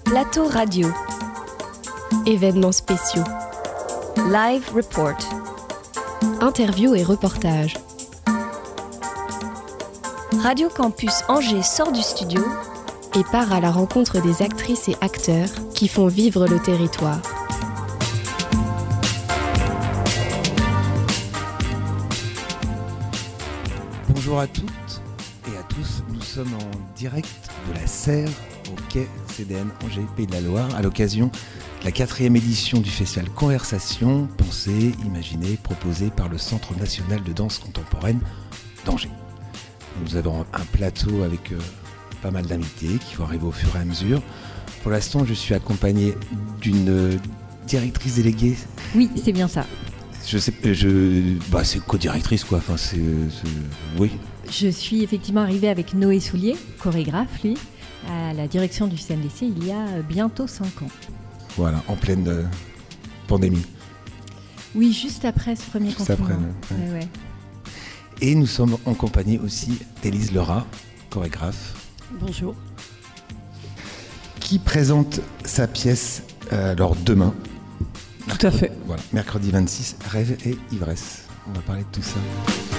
Plateau radio. Événements spéciaux. Live report. Interviews et reportages. Radio Campus Angers sort du studio et part à la rencontre des actrices et acteurs qui font vivre le territoire. Bonjour à toutes et à tous, nous sommes en direct de la Serre au quai CDN Angers, Pays de la Loire, à l'occasion de la 4e édition du festival Conversation, pensée, imaginée, proposée par le Centre national de danse contemporaine d'Angers. Nous avons un plateau avec pas mal d'invités qui vont arriver au fur et à mesure. Pour l'instant, je suis accompagné d'une directrice déléguée. Oui, c'est bien ça. C'est co-directrice quoi. Oui. Je suis effectivement arrivée avec Noé Soulier, chorégraphe lui, à la direction du CNDC il y a bientôt 5 ans. Voilà, en pleine pandémie. Oui, juste après ce premier confinement. Ouais. Et nous sommes en compagnie aussi d'Élise Lerat, chorégraphe. Bonjour. Qui présente sa pièce demain. Tout à fait. Voilà, mercredi 26, Rêve et ivresse. On va parler de tout ça.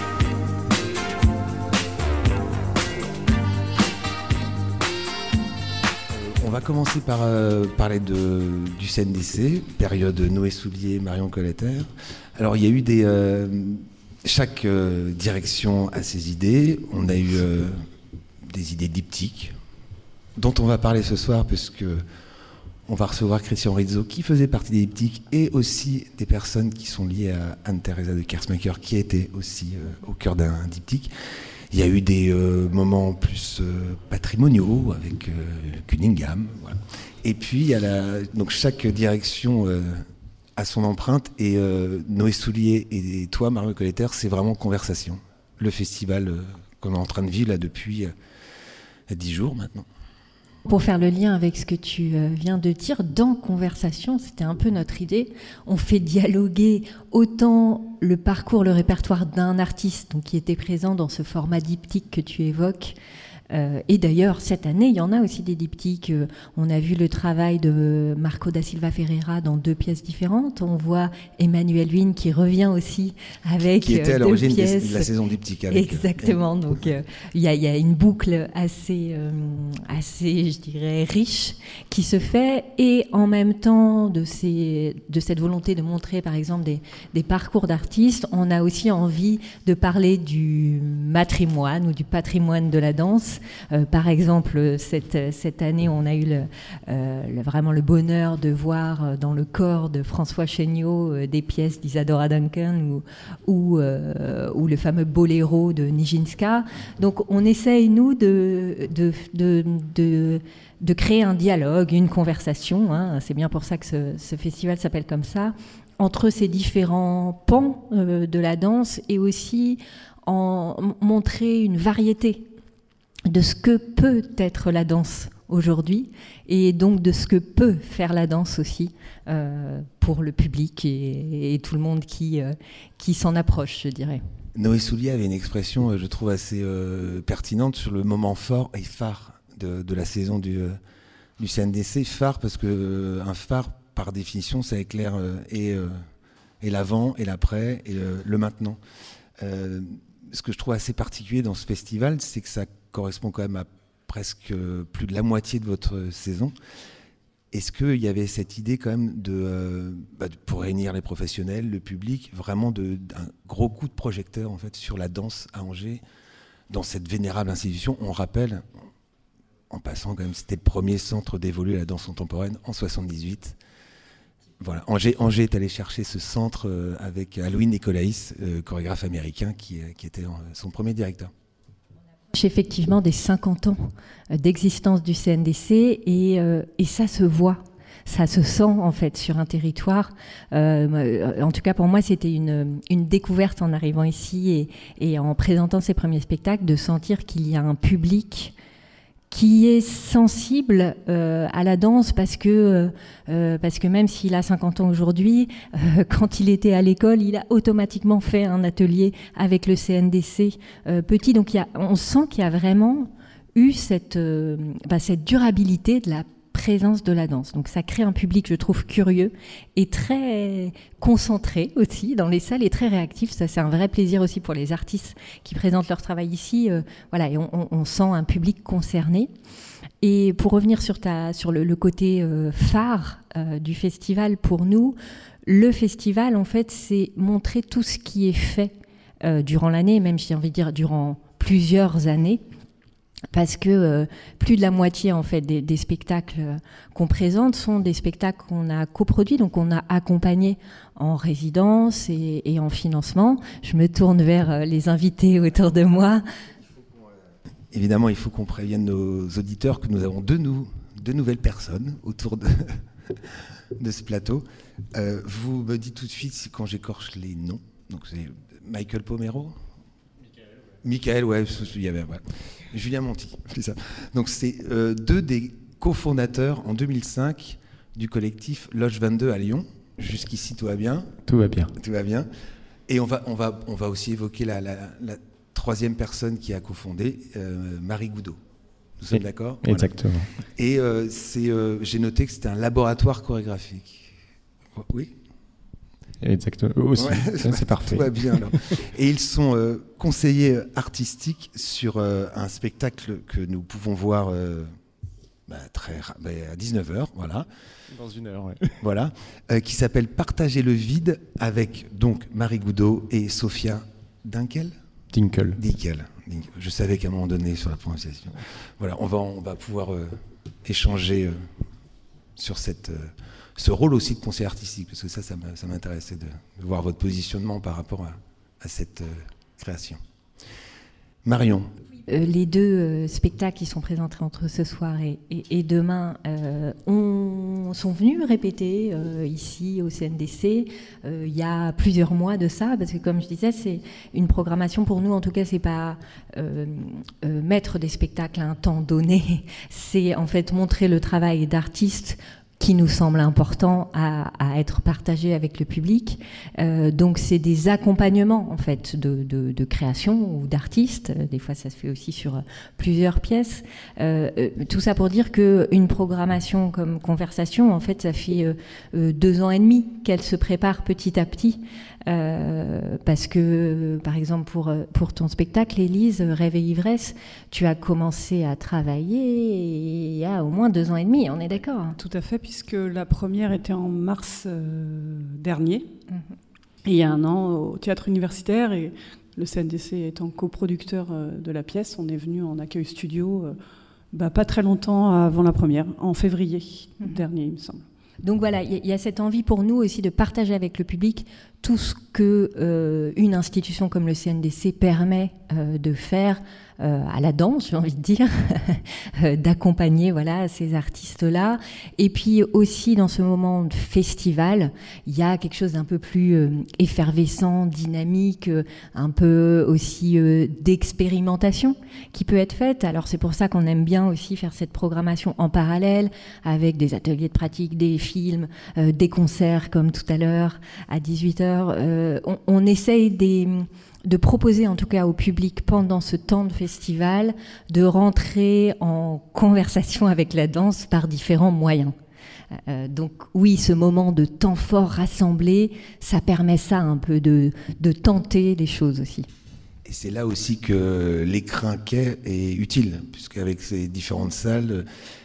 On va commencer par parler du CNDC, période Noé Soulier, Marion Colletter. Alors il y a eu chaque direction a ses idées. On a eu des idées diptyques dont on va parler ce soir puisque on va recevoir Christian Rizzo qui faisait partie des diptyques et aussi des personnes qui sont liées à Anne-Theresa de Kersmacher qui était aussi au cœur d'un diptyque. Il y a eu des moments plus patrimoniaux avec Cunningham. Voilà. Et puis, il y a donc chaque direction a son empreinte. Et Noé Soulier et toi, Marion Colletter, c'est vraiment Conversation. Le festival qu'on est en train de vivre là, depuis 10 jours maintenant. Pour faire le lien avec ce que tu viens de dire, dans Conversation, c'était un peu notre idée. On fait dialoguer autant le parcours, le répertoire d'un artiste donc, qui était présent dans ce format diptyque que tu évoques. Et d'ailleurs, cette année, il y en a aussi des diptyques. On a vu le travail de Marco da Silva Ferreira dans 2 pièces différentes. On voit Emmanuel Huynh qui revient aussi avec 2 pièces. Qui était à l'origine de la saison diptyque. Exactement. Donc, il y a une boucle assez, je dirais, riche qui se fait. Et en même temps, de cette volonté de montrer, par exemple, des parcours d'artistes, on a aussi envie de parler du matrimoine ou du patrimoine de la danse. Par exemple, cette année, on a eu vraiment le bonheur de voir dans le corps de François Chéniaud des pièces d'Isadora Duncan ou le fameux Boléro de Nijinská. Donc, on essaye, nous, de créer un dialogue, une conversation. Hein. C'est bien pour ça que ce festival s'appelle comme ça, entre ces différents pans de la danse et aussi en montrer une variété de ce que peut être la danse aujourd'hui et donc de ce que peut faire la danse aussi pour le public et tout le monde qui s'en approche, je dirais. Noé Soulier avait une expression, je trouve, assez pertinente sur le moment fort et phare de la saison du CNDC. Phare parce qu'un phare, par définition, ça éclaire et l'avant et l'après et le maintenant. Ce que je trouve assez particulier dans ce festival, c'est que ça correspond quand même à presque plus de la moitié de votre saison. Est-ce qu'il y avait cette idée quand même pour réunir les professionnels, le public, vraiment d'un gros coup de projecteur en fait, sur la danse à Angers, dans cette vénérable institution? On rappelle, en passant quand même, c'était le premier centre dévolu à la danse contemporaine en 1978. Voilà, Angers est allé chercher ce centre avec Alwyn Nicolaïs, chorégraphe américain, qui était son premier directeur. Effectivement, des 50 ans d'existence du CNDC et ça se voit, ça se sent en fait sur un territoire. En tout cas, pour moi, c'était une découverte en arrivant ici et en présentant ces premiers spectacles, de sentir qu'il y a un public qui est sensible à la danse parce que même s'il a 50 ans aujourd'hui, quand il était à l'école, il a automatiquement fait un atelier avec le CNDC petit. Donc on sent qu'il y a vraiment eu cette durabilité de la présence de la danse. Donc ça crée un public, je trouve, curieux et très concentré aussi dans les salles et très réactif. Ça, c'est un vrai plaisir aussi pour les artistes qui présentent leur travail ici. Et on sent un public concerné. Et pour revenir sur le côté phare du festival, pour nous, le festival, en fait, c'est montrer tout ce qui est fait durant l'année, même j'ai envie de dire durant plusieurs années, parce que plus de la moitié en fait des spectacles qu'on présente sont des spectacles qu'on a coproduits, donc on a accompagné en résidence et en financement. Je me tourne vers les invités autour de moi. Évidemment, il faut qu'on prévienne nos auditeurs que nous avons deux nouvelles personnes autour de ce plateau. Vous me dites tout de suite quand j'écorche les noms. Donc c'est Michael Pomero. Michael, ouais, il y avait, ouais. Julien Monti, c'est ça. Donc c'est deux des cofondateurs en 2005 du collectif Loge 22 à Lyon. Jusqu'ici, tout va bien. Tout va bien. Tout va bien. Et on va aussi évoquer la troisième personne qui a cofondé, Marie Goudot. Nous sommes d'accord ? Exactement. Voilà. Et j'ai noté que c'était un laboratoire chorégraphique. Oui ? Exactement. Aussi. Ouais, c'est parfait. Tout va bien alors. Et ils sont conseillers artistiques sur un spectacle que nous pouvons voir à 19h, voilà. Dans une heure, oui. Voilà, qui s'appelle Partager le vide avec donc Marie Goudot et Sophia Dinkel. Je savais qu'à un moment donné sur la prononciation. Voilà, on va pouvoir échanger sur ce rôle aussi de conseiller artistique, parce que ça m'intéressait de voir votre positionnement par rapport à cette création. Marion. Les deux spectacles qui sont présentés entre ce soir et demain sont venus répéter ici au CNDC il y a plusieurs mois de ça, parce que comme je disais, c'est une programmation pour nous, en tout cas, c'est pas mettre des spectacles à un temps donné, c'est en fait montrer le travail d'artistes qui nous semble important à être partagé avec le public. Donc c'est des accompagnements en fait de création ou d'artistes. Des fois ça se fait aussi sur plusieurs pièces. Tout ça pour dire qu'une programmation comme Conversation, en fait, ça fait 2 ans et demi qu'elle se prépare petit à petit. Parce que, par exemple, pour ton spectacle, Élise, Rêve et Ivresse, tu as commencé à travailler il y a au moins 2 ans et demi, on est d'accord ? Tout à fait, puisque la première était en mars dernier, et il y a 1 an au théâtre universitaire, et le CNDC étant coproducteur de la pièce, on est venu en accueil studio pas très longtemps avant la première, en février dernier, il me semble. Donc voilà, il y a cette envie pour nous aussi de partager avec le public tout ce que une institution comme le CNDC permet de faire à la danse, j'ai envie de dire, d'accompagner ces artistes-là. Et puis aussi dans ce moment de festival, il y a quelque chose d'un peu plus effervescent, dynamique, un peu aussi d'expérimentation qui peut être faite. Alors c'est pour ça qu'on aime bien aussi faire cette programmation en parallèle avec des ateliers de pratique, des films, des concerts comme tout à l'heure à 18h. On essaye de proposer en tout cas au public pendant ce temps de festival de rentrer en conversation avec la danse par différents moyens. Donc oui, ce moment de temps fort rassemblé, ça permet ça un peu de tenter les choses aussi. Et c'est là aussi que l'écrin quai est utile, puisqu'avec ces différentes salles,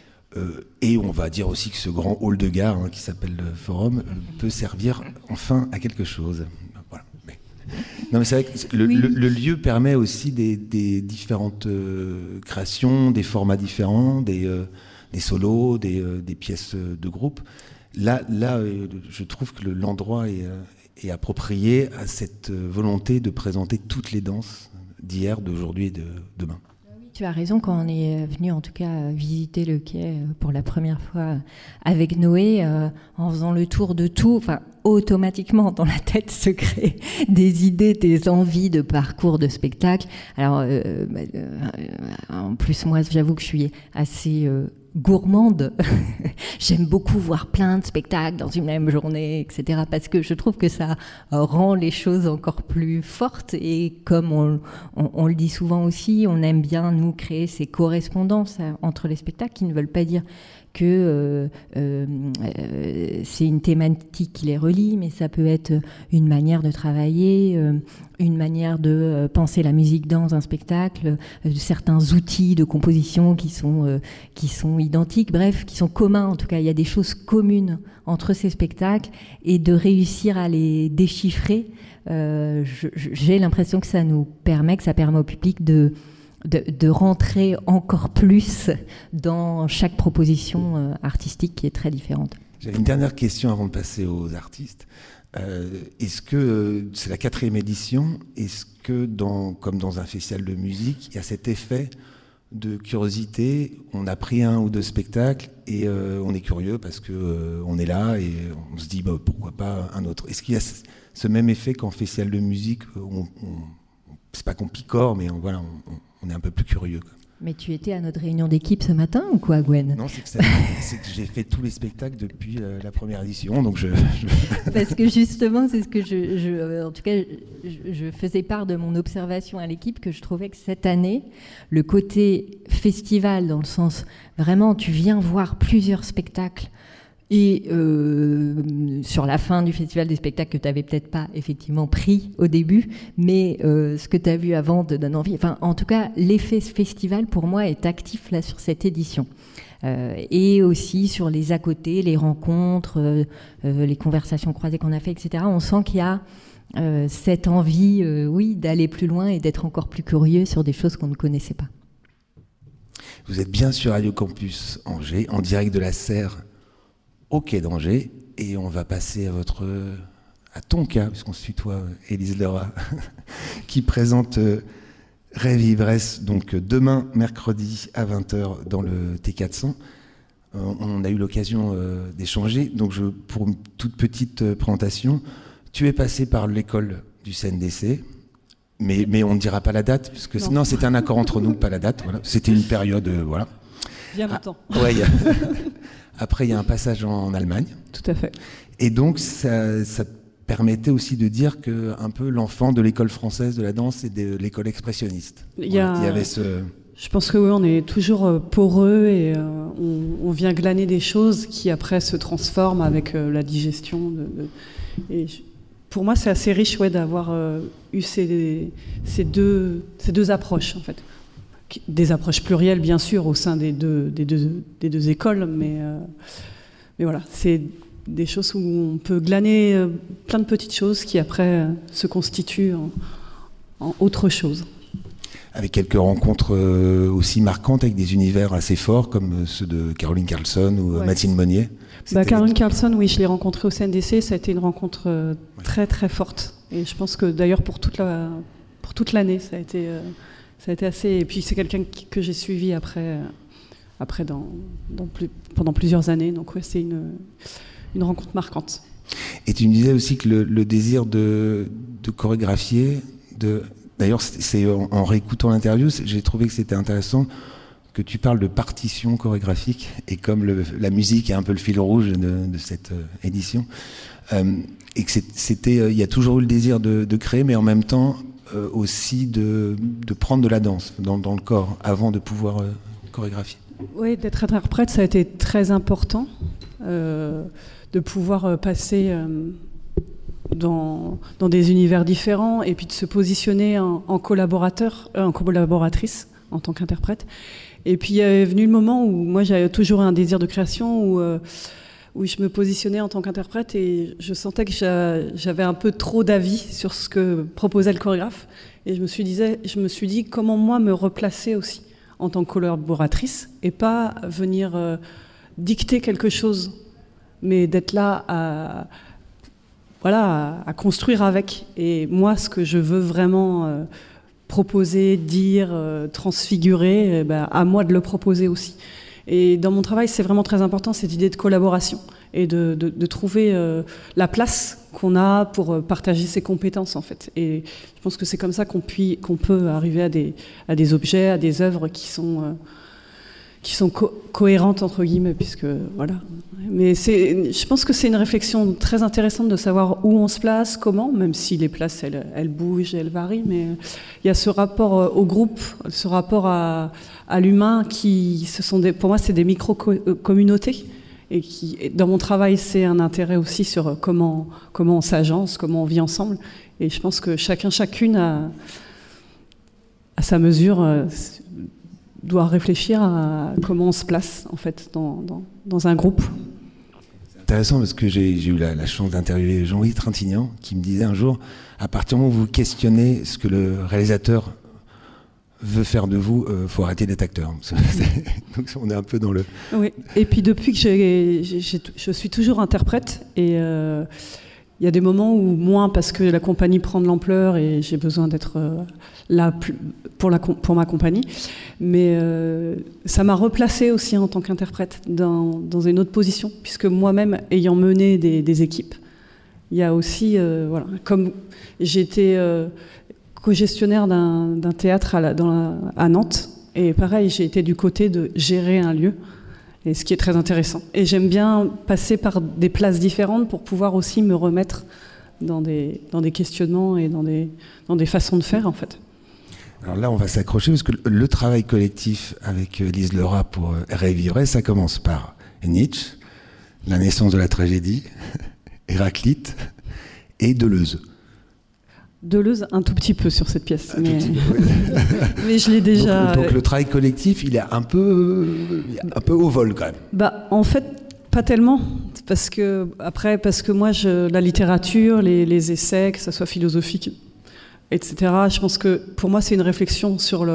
et on va dire aussi que ce grand hall de gare qui s'appelle le Forum peut servir enfin à quelque chose. Voilà. Non, mais c'est vrai que le lieu permet aussi des différentes créations, des formats différents, des solos, des pièces de groupe. Là, je trouve que l'endroit est approprié à cette volonté de présenter toutes les danses d'hier, d'aujourd'hui et de demain. Tu as raison, quand on est venu en tout cas visiter le quai pour la première fois avec Noé, en faisant le tour de tout, automatiquement dans la tête se créent des idées, des envies de parcours de spectacle. Alors en plus moi j'avoue que je suis assez gourmande. J'aime beaucoup voir plein de spectacles dans une même journée, etc. parce que je trouve que ça rend les choses encore plus fortes et comme on le dit souvent aussi, on aime bien nous créer ces correspondances entre les spectacles qui ne veulent pas dire que c'est une thématique qui les relie, mais ça peut être une manière de travailler, une manière de penser la musique dans un spectacle, certains outils de composition qui sont identiques, bref, qui sont communs. En tout cas, il y a des choses communes entre ces spectacles, et de réussir à les déchiffrer, j'ai l'impression que ça permet au public de rentrer encore plus dans chaque proposition artistique qui est très différente. J'avais une dernière question avant de passer aux artistes. Est-ce que, c'est la 4e édition, est-ce que comme dans un festival de musique, il y a cet effet de curiosité, on a pris 1 ou 2 spectacles et on est curieux parce que on est là et on se dit pourquoi pas un autre. Est-ce qu'il y a ce même effet qu'en festival de musique, c'est pas qu'on picore, mais on est un peu plus curieux, quoi. Mais tu étais à notre réunion d'équipe ce matin ou quoi, Gwen ? Non, c'est que j'ai fait tous les spectacles depuis la première édition, donc Parce que justement, c'est ce que en tout cas, je faisais part de mon observation à l'équipe, que je trouvais que cette année, le côté festival, dans le sens vraiment, tu viens voir plusieurs spectacles. Et sur la fin du festival, des spectacles que tu n'avais peut-être pas effectivement pris au début, mais ce que tu as vu avant te donne envie. Enfin, en tout cas, l'effet festival, pour moi, est actif là sur cette édition. Et aussi sur les à côté, les rencontres, les conversations croisées qu'on a fait, etc. On sent qu'il y a cette envie, d'aller plus loin et d'être encore plus curieux sur des choses qu'on ne connaissait pas. Vous êtes bien sur Radio Campus Angers, en direct de la Serre, au Quai d'Angers, et on va passer à ton cas, puisqu'on se tutoie, Élise Lerat, qui présente Rêve Ivresse, donc demain, mercredi, à 20h, dans le T400. On a eu l'occasion d'échanger, donc pour une toute petite présentation, tu es passé par l'école du CNDC, mais on ne dira pas la date, puisque non, c'était un accord entre nous, pas la date, voilà. C'était une période, voilà. Bien longtemps. Après, il y a un passage en Allemagne. Tout à fait. Et donc, ça permettait aussi de dire que un peu l'enfant de l'école française de la danse et de l'école expressionniste. Il y avait ce... Je pense que oui, on est toujours poreux et on vient glaner des choses qui après se transforment avec la digestion. Pour moi, c'est assez riche d'avoir eu ces deux approches, en fait. Des approches plurielles, bien sûr, au sein des deux écoles, mais voilà, c'est des choses où on peut glaner plein de petites choses qui après se constituent en autre chose. Avec quelques rencontres aussi marquantes avec des univers assez forts comme ceux de Caroline Carlson ou Mathilde Monnier. Caroline Carlson, oui, je l'ai rencontrée au CNDC, ça a été une rencontre très très forte. Et je pense que d'ailleurs pour toute l'année, ça a été assez... Et puis c'est quelqu'un que j'ai suivi après pendant plusieurs années. Donc ouais, c'est une rencontre marquante. Et tu me disais aussi que le désir de chorégraphier, d'ailleurs c'est en réécoutant l'interview, j'ai trouvé que c'était intéressant que tu parles de partition chorégraphique, et comme la musique est un peu le fil rouge de cette édition, et que il y a toujours eu le désir de créer, mais en même temps aussi de prendre de la danse dans le corps avant de pouvoir chorégraphier. Oui, d'être interprète, ça a été très important, de pouvoir passer dans des univers différents et puis de se positionner en collaborateur, en collaboratrice en tant qu'interprète. Et puis il est venu le moment où moi j'avais toujours un désir de création, où je me positionnais en tant qu'interprète et je sentais que j'avais un peu trop d'avis sur ce que proposait le chorégraphe. Et je me suis dit comment moi me replacer aussi en tant que collaboratrice et pas venir dicter quelque chose, mais d'être là à construire avec. Et moi, ce que je veux vraiment proposer, dire, transfigurer, à moi de le proposer aussi. Et dans mon travail, c'est vraiment très important, cette idée de collaboration et de trouver la place qu'on a pour partager ses compétences, en fait. Et je pense que c'est comme ça qu'on peut arriver à des objets, à des œuvres qui cohérentes entre guillemets, puisque voilà. Mais je pense que c'est une réflexion très intéressante de savoir où on se place, comment, même si les places elles bougent, elles varient, mais il y a ce rapport au groupe, ce rapport à l'humain pour moi c'est des micro-communautés et qui dans mon travail c'est un intérêt aussi sur comment on s'agence, comment on vit ensemble, et je pense que chacune à sa mesure doit réfléchir à comment on se place en fait dans un groupe. C'est intéressant parce que j'ai eu la chance d'interviewer Jean-Louis Trintignant qui me disait un jour, à partir du moment où vous questionnez ce que le réalisateur veut faire de vous, faut arrêter d'être acteur. Donc on est un peu dans le... Oui, et puis depuis que je suis toujours interprète, et il y a des moments où moins parce que la compagnie prend de l'ampleur et j'ai besoin d'être là pour ma compagnie, mais ça m'a replacée aussi en tant qu'interprète dans une autre position, puisque moi-même ayant mené des équipes, il y a aussi voilà, comme j'ai été co-gestionnaire d'un théâtre à Nantes, et pareil j'ai été du côté de gérer un lieu, et ce qui est très intéressant. Et j'aime bien passer par des places différentes pour pouvoir aussi me remettre dans des questionnements et dans des façons de faire, en fait. Alors là, on va s'accrocher parce que le travail collectif avec Lise Lerat pour Revivre, ça commence par Nietzsche, la naissance de la tragédie, Héraclite et Deleuze. Deleuze, un tout petit peu sur cette pièce, mais je l'ai déjà... Donc le travail collectif, il est un peu au vol quand même. En fait, pas tellement, parce que moi, la littérature, les essais, que ça soit philosophique, etc., je pense que pour moi, c'est une réflexion sur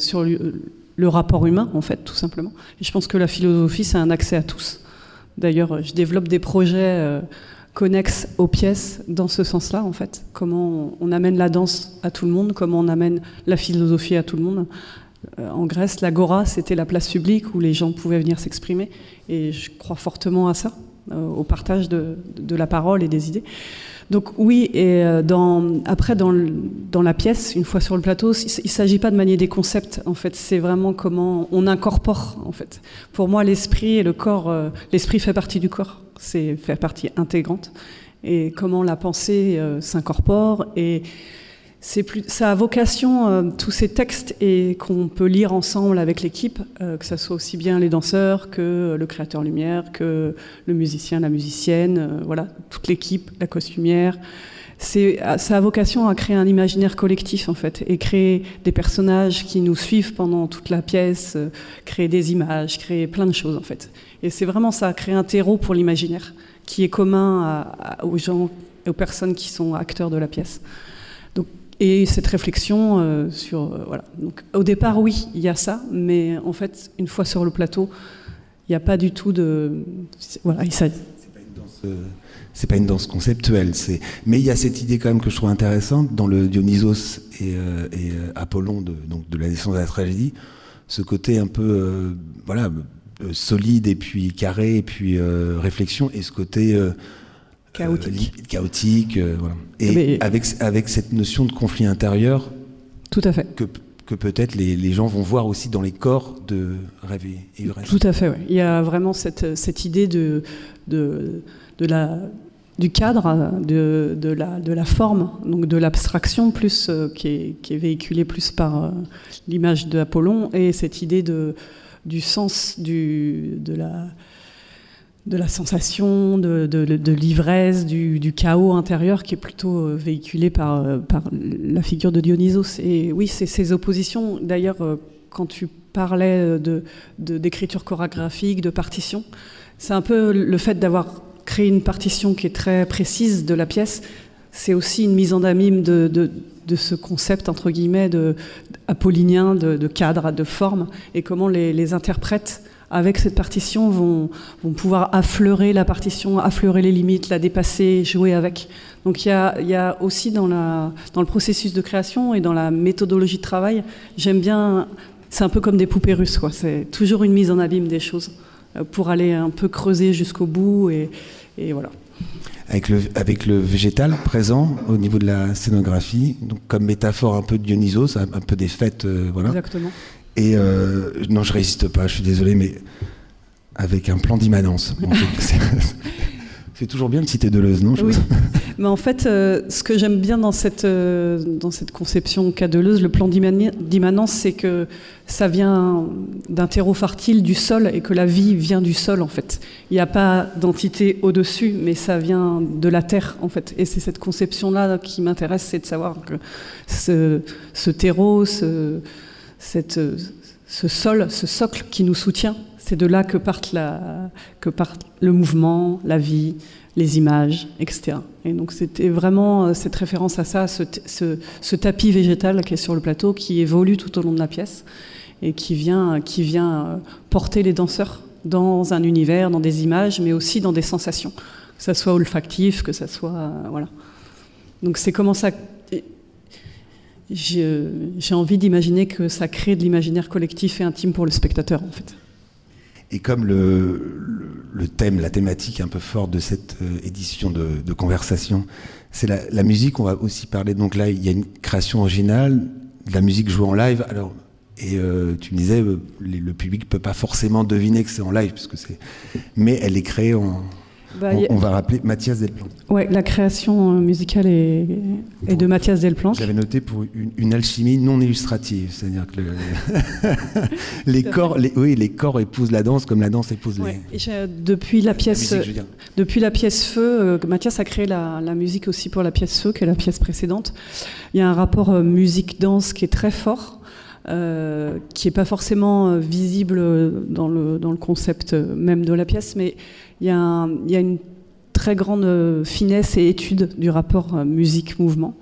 le rapport humain, en fait, tout simplement. Et je pense que la philosophie, c'est un accès à tous. D'ailleurs, je développe des projets... connexes aux pièces dans ce sens-là, en fait. Comment on amène la danse à tout le monde, comment on amène la philosophie à tout le monde. En Grèce, l'agora, c'était la place publique où les gens pouvaient venir s'exprimer, et je crois fortement à ça, au partage de la parole et des idées. Donc oui, et après dans la pièce, une fois sur le plateau, il ne s'agit pas de manier des concepts, en fait, c'est vraiment comment on incorpore, en fait. Pour moi, l'esprit et le corps, l'esprit fait partie du corps, fait partie intégrante, et comment la pensée s'incorpore, et ça a vocation, tous ces textes, et qu'on peut lire ensemble avec l'équipe, que ça soit aussi bien les danseurs que le créateur lumière, que le musicien, la musicienne, voilà, toute l'équipe, la costumière. Ça a vocation à créer un imaginaire collectif, en fait, et créer des personnages qui nous suivent pendant toute la pièce, créer des images, créer plein de choses, en fait. Et c'est vraiment ça, créer un terreau pour l'imaginaire, qui est commun aux gens, aux personnes qui sont acteurs de la pièce. Et cette réflexion voilà. Donc, au départ, oui, il y a ça, mais en fait, une fois sur le plateau, il n'y a pas du tout de... Voilà, c'est pas une danse conceptuelle, mais il y a cette idée quand même que je trouve intéressante dans le Dionysos et Apollon de la naissance de la tragédie, ce côté un peu solide et puis carré et puis réflexion, et ce côté... chaotique, voilà. Et avec cette notion de conflit intérieur, tout à fait, que peut-être les gens vont voir aussi dans les corps de Rêve et Ivresse. Tout à fait, oui. Il y a vraiment cette idée du cadre, de la forme, donc de l'abstraction plus qui est véhiculée plus par l'image d'Apollon, et cette idée du sens de la sensation, de l'ivresse, du chaos intérieur qui est plutôt véhiculé par la figure de Dionysos. Et oui, c'est ces oppositions. D'ailleurs, quand tu parlais d'écriture chorégraphique, de partition, c'est un peu le fait d'avoir créé une partition qui est très précise de la pièce. C'est aussi une mise en abîme de ce concept, entre guillemets, apollinien, de cadre, de forme, et comment les interprètes avec cette partition, vont pouvoir affleurer la partition, affleurer les limites, la dépasser, jouer avec. Donc il y a aussi dans le processus de création et dans la méthodologie de travail, j'aime bien, c'est un peu comme des poupées russes, quoi. C'est toujours une mise en abîme des choses pour aller un peu creuser jusqu'au bout, et voilà. Avec le végétal présent au niveau de la scénographie, donc comme métaphore un peu de Dionysos, un peu des fêtes, voilà. Exactement. Et non, je résiste pas, je suis désolé, mais avec un plan d'immanence. Bon, c'est toujours bien de citer Deleuze, non? Oui. Mais en fait, ce que j'aime bien dans cette conception qu'a Deleuze, le plan d'immanence, c'est que ça vient d'un terreau fertile, du sol, et que la vie vient du sol, en fait. Il n'y a pas d'entité au-dessus, mais ça vient de la terre, en fait. Et c'est cette conception-là qui m'intéresse, c'est de savoir que ce terreau, ce sol, ce socle qui nous soutient, c'est de là que part le mouvement, la vie, les images, etc. Et donc c'était vraiment cette référence à ça, ce tapis végétal qui est sur le plateau, qui évolue tout au long de la pièce et qui vient porter les danseurs dans un univers, dans des images, mais aussi dans des sensations, que ça soit olfactif, que ça soit... voilà. Donc c'est comment ça... J'ai envie d'imaginer que ça crée de l'imaginaire collectif et intime pour le spectateur, en fait. Et comme le thème, la thématique un peu forte de cette édition de Conversation, c'est la musique, on va aussi parler. Donc là, il y a une création originale, de la musique jouée en live. Alors, et tu me disais, le public ne peut pas forcément deviner que c'est en live, mais elle est créée en... on va rappeler Mathias Delplanche. Ouais, la création musicale est de Mathias Delplanche. J'avais noté pour une alchimie non illustrative, c'est-à-dire que les corps épousent la danse comme la danse épouse les... Depuis la pièce Feu, Mathias a créé la musique aussi pour la pièce Feu, qui est la pièce précédente. Il y a un rapport musique-danse qui est très fort. Qui n'est pas forcément visible dans le concept même de la pièce, mais il y a une très grande finesse et étude du rapport musique-mouvement.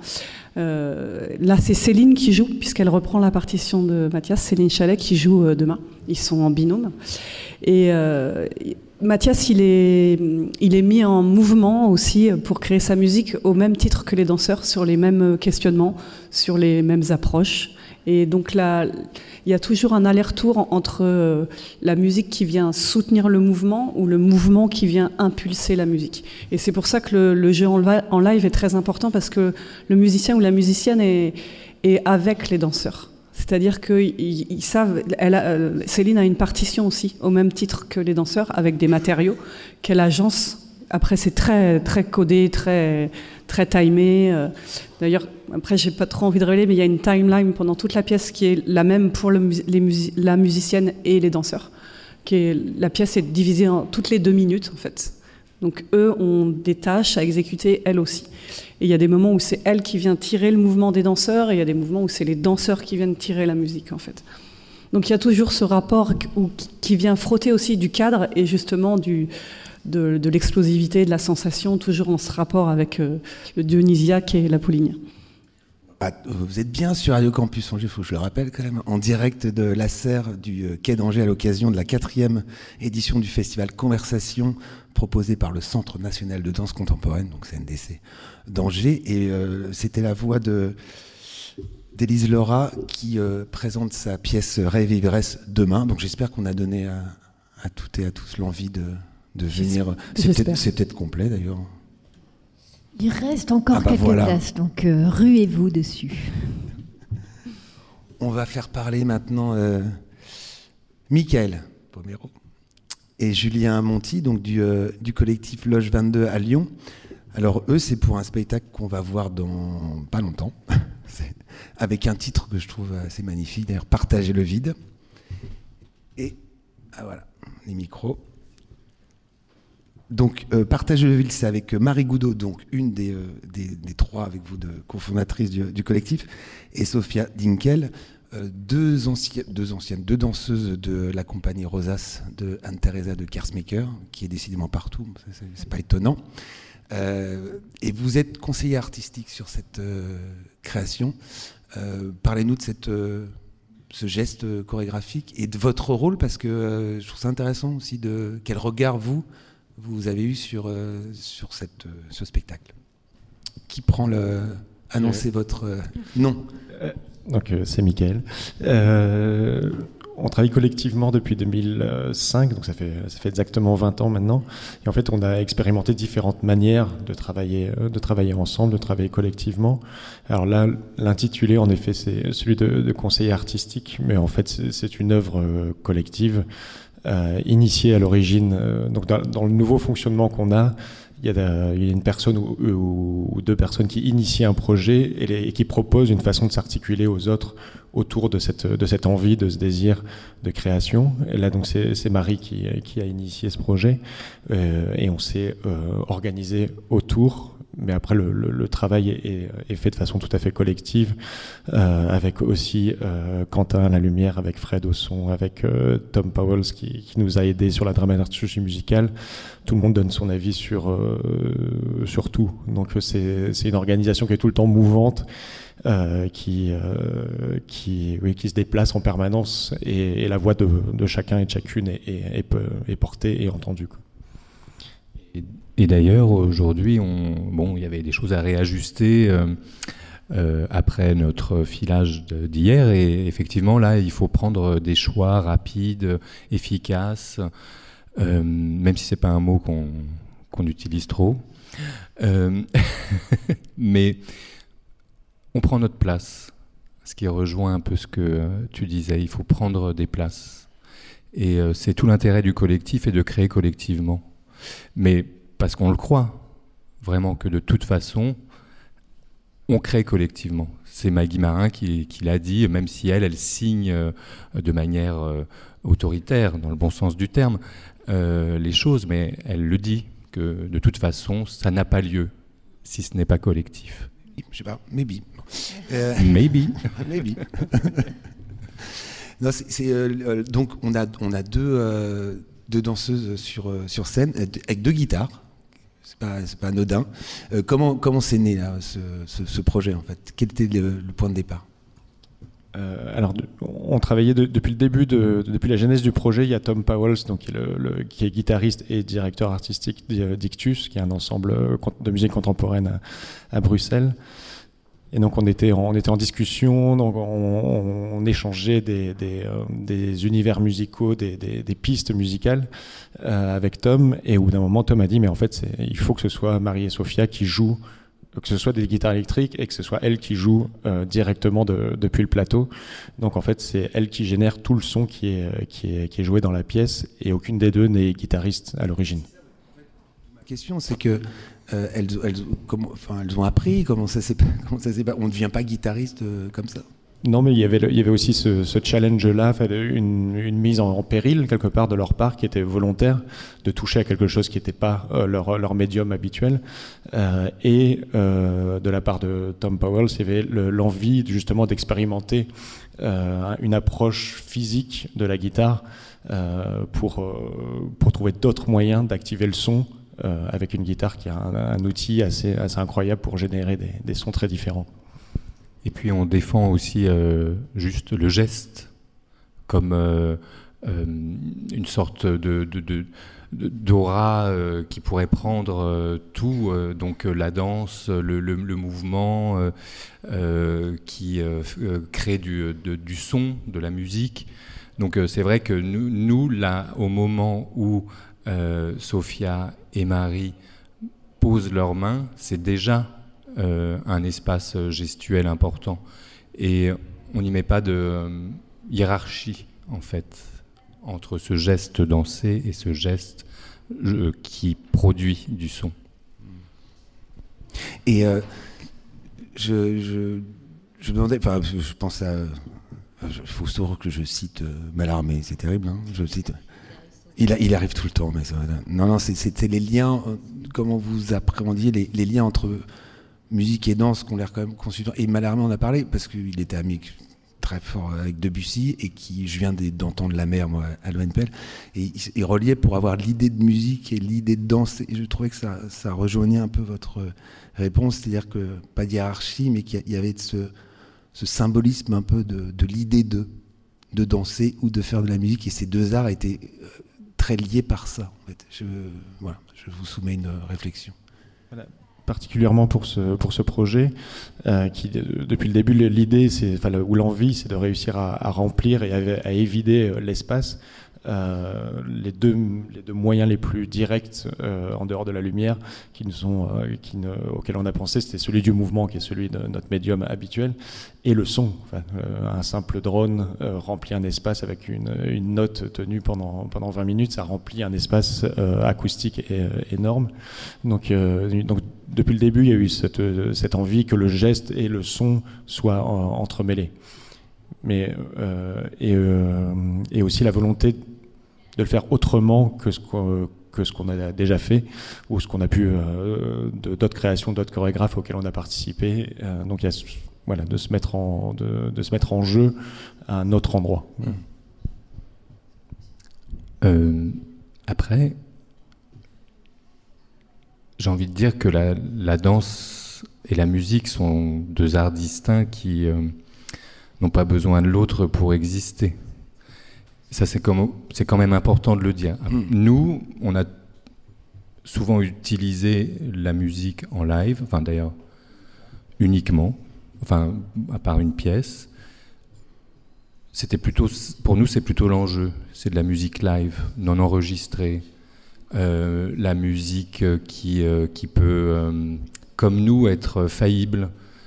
Là, c'est Céline qui joue, puisqu'elle reprend la partition de Mathias, Céline Chalet qui joue demain. Ils sont en binôme. Et Mathias, il est mis en mouvement aussi pour créer sa musique au même titre que les danseurs, sur les mêmes questionnements, sur les mêmes approches. Et donc là, il y a toujours un aller-retour entre la musique qui vient soutenir le mouvement ou le mouvement qui vient impulser la musique. Et c'est pour ça que le jeu en live est très important, parce que le musicien ou la musicienne est avec les danseurs. C'est-à-dire qu'ils savent... Céline a une partition aussi, au même titre que les danseurs, avec des matériaux qu'elle agence. Après, c'est très, très codé, très, très timé. D'ailleurs, après, j'ai pas trop envie de révéler, mais il y a une timeline pendant toute la pièce qui est la même pour la musicienne et les danseurs. La pièce est divisée en toutes les 2 minutes, en fait. Donc, eux ont des tâches à exécuter, elles aussi. Et il y a des moments où c'est elle qui vient tirer le mouvement des danseurs, et il y a des mouvements où c'est les danseurs qui viennent tirer la musique, en fait. Donc, il y a toujours ce rapport qui vient frotter aussi du cadre et justement de l'explosivité, de la sensation, toujours en ce rapport avec le dionysiaque et l'apollinien. Vous êtes bien sur Radio Campus Angers, il faut que je le rappelle quand même, en direct de la serre du Quai d'Angers à l'occasion de la 4e édition du festival Conversation proposé par le Centre National de Danse Contemporaine, donc CNDC d'Angers. Et c'était la voix d'Élise Laura qui présente sa pièce Rêve et ivresse demain. Donc j'espère qu'on a donné à toutes et à tous l'envie de venir. C'est peut-être complet d'ailleurs. Il reste encore quelques places, donc ruez-vous dessus. On va faire parler maintenant Mickaël Pomero et Julien Monti, donc du collectif Loge 22 à Lyon. Alors eux, c'est pour un spectacle qu'on va voir dans pas longtemps, avec un titre que je trouve assez magnifique, d'ailleurs, Partager le vide. Et voilà, les micros. Donc, Partager le vide, c'est avec Marie Goudot, donc une des 3 avec vous, cofondatrices du collectif, et Sophia Dinkel, deux danseuses de la compagnie Rosas de Anne-Theresa de Kersmaker, qui est décidément partout, c'est pas étonnant. Et vous êtes conseiller artistique sur cette création. Parlez-nous de ce geste chorégraphique et de votre rôle, parce que je trouve ça intéressant aussi quel regard vous avez eu sur ce spectacle. Qui prend annoncez votre nom. Donc c'est Mickaël. on travaille collectivement depuis 2005, donc ça fait exactement 20 ans maintenant. Et en fait, on a expérimenté différentes manières de travailler ensemble, de travailler collectivement. Alors là, l'intitulé, en effet, c'est celui de conseiller artistique, mais en fait, c'est une œuvre collective initiée à l'origine. Donc dans le nouveau fonctionnement qu'on a, il y a une personne ou deux personnes qui initient un projet et qui proposent une façon de s'articuler aux autres autour de cette envie, de ce désir de création. Et là, donc, c'est Marie qui a initié ce projet et on s'est organisé autour. Mais après, le travail est fait de façon tout à fait collective, avec aussi Quentin à la lumière, avec Fred au son, avec Tom Powell qui nous a aidés sur la dramaturgie musicale. Tout le monde donne son avis sur tout. Donc c'est une organisation qui est tout le temps mouvante, qui se déplace en permanence, et la voix de chacun et de chacune est portée et entendue, quoi. Et d'ailleurs, aujourd'hui, il y avait des choses à réajuster après notre filage d'hier. Et effectivement, là, il faut prendre des choix rapides, efficaces, même si ce n'est pas un mot qu'on utilise trop. Mais on prend notre place, ce qui rejoint un peu ce que tu disais. Il faut prendre des places. Et c'est tout l'intérêt du collectif et de créer collectivement. Mais parce qu'on le croit vraiment que de toute façon, on crée collectivement. C'est Maggie Marin qui l'a dit, même si elle signe de manière autoritaire, dans le bon sens du terme, les choses, mais elle le dit, que de toute façon, ça n'a pas lieu si ce n'est pas collectif. Je sais pas, maybe. Maybe. Maybe. Non, donc on a deux danseuses sur scène avec deux guitares. C'est pas anodin. Comment c'est né là, ce projet en fait? Quel était le point de départ? Alors, on travaillait depuis le début, depuis la genèse du projet. Il y a Tom Powell, donc, qui est guitariste et directeur artistique d'Ictus, qui est un ensemble de musique contemporaine à Bruxelles. Et donc on était en discussion, donc on échangeait des univers musicaux, des pistes musicales avec Tom. Et au bout d'un moment, Tom a dit mais en fait il faut que ce soit Marie et Sophia qui jouent, que ce soit des guitares électriques et que ce soit elle qui joue directement depuis le plateau. Donc en fait c'est elle qui génère tout le son qui est joué dans la pièce, et aucune des deux n'est guitariste à l'origine. Ma question c'est que elles ont appris, comment ça s'est passé? On ne devient pas guitariste comme ça? Non, mais il y avait aussi ce challenge-là, une mise en péril quelque part de leur part, qui était volontaire, de toucher à quelque chose qui n'était pas leur médium habituel, et de la part de Tom Powell, il y avait l'envie justement d'expérimenter une approche physique de la guitare pour trouver d'autres moyens d'activer le son avec une guitare qui est un outil assez incroyable pour générer des sons très différents. Et puis on défend aussi juste le geste comme une sorte d'aura qui pourrait prendre tout, donc la danse, le mouvement qui crée du son, de la musique. Donc c'est vrai que nous là, au moment où Sophia et Marie posent leurs mains, c'est déjà un espace gestuel important, et on n'y met pas de hiérarchie en fait entre ce geste dansé et ce geste qui produit du son. Et je me demandais, je pense à, il faut savoir que je cite Mallarmé, c'est terrible, hein, je cite. Il arrive tout le temps, mais ça, non, c'était les liens. Comment vous appréhendiez les liens entre musique et danse qu'on l'air quand même consultant. Et Mallarmé en a parlé parce qu'il était ami très fort avec Debussy, et je viens d'entendre La Mer, moi, à l'ONPL, et il reliait pour avoir l'idée de musique et l'idée de danse, et je trouvais que ça rejoignait un peu votre réponse, c'est-à-dire que pas de hiérarchie, mais qu'il y avait ce symbolisme un peu de l'idée de danser ou de faire de la musique, et ces deux arts étaient très liés par ça, en fait. Je vous soumets une réflexion. Voilà. particulièrement pour ce projet, qui depuis le début, l'idée, ou l'envie, c'est de réussir à remplir et à évider l'espace. Les deux moyens les plus directs en dehors de la lumière auxquels on a pensé, c'était celui du mouvement, qui est celui de notre médium habituel, et le son. Un simple drone remplit un espace avec une note tenue pendant 20 minutes, ça remplit un espace acoustique énorme. Donc depuis le début, il y a eu cette envie que le geste et le son soient entremêlés. Mais et aussi la volonté de le faire autrement que ce qu'on a déjà fait, ou ce qu'on a pu d'autres créations, d'autres chorégraphes auxquels on a participé. Donc il y a de se mettre en jeu à un autre endroit. Après, j'ai envie de dire que la danse et la musique sont deux arts distincts qui n'ont pas besoin de l'autre pour exister. Ça, c'est quand même important de le dire. Nous, on a souvent utilisé la musique en live, d'ailleurs uniquement, à part une pièce. Pour nous, c'est plutôt l'enjeu. C'est de la musique live, non enregistrée. La musique qui peut, comme nous, être faillible.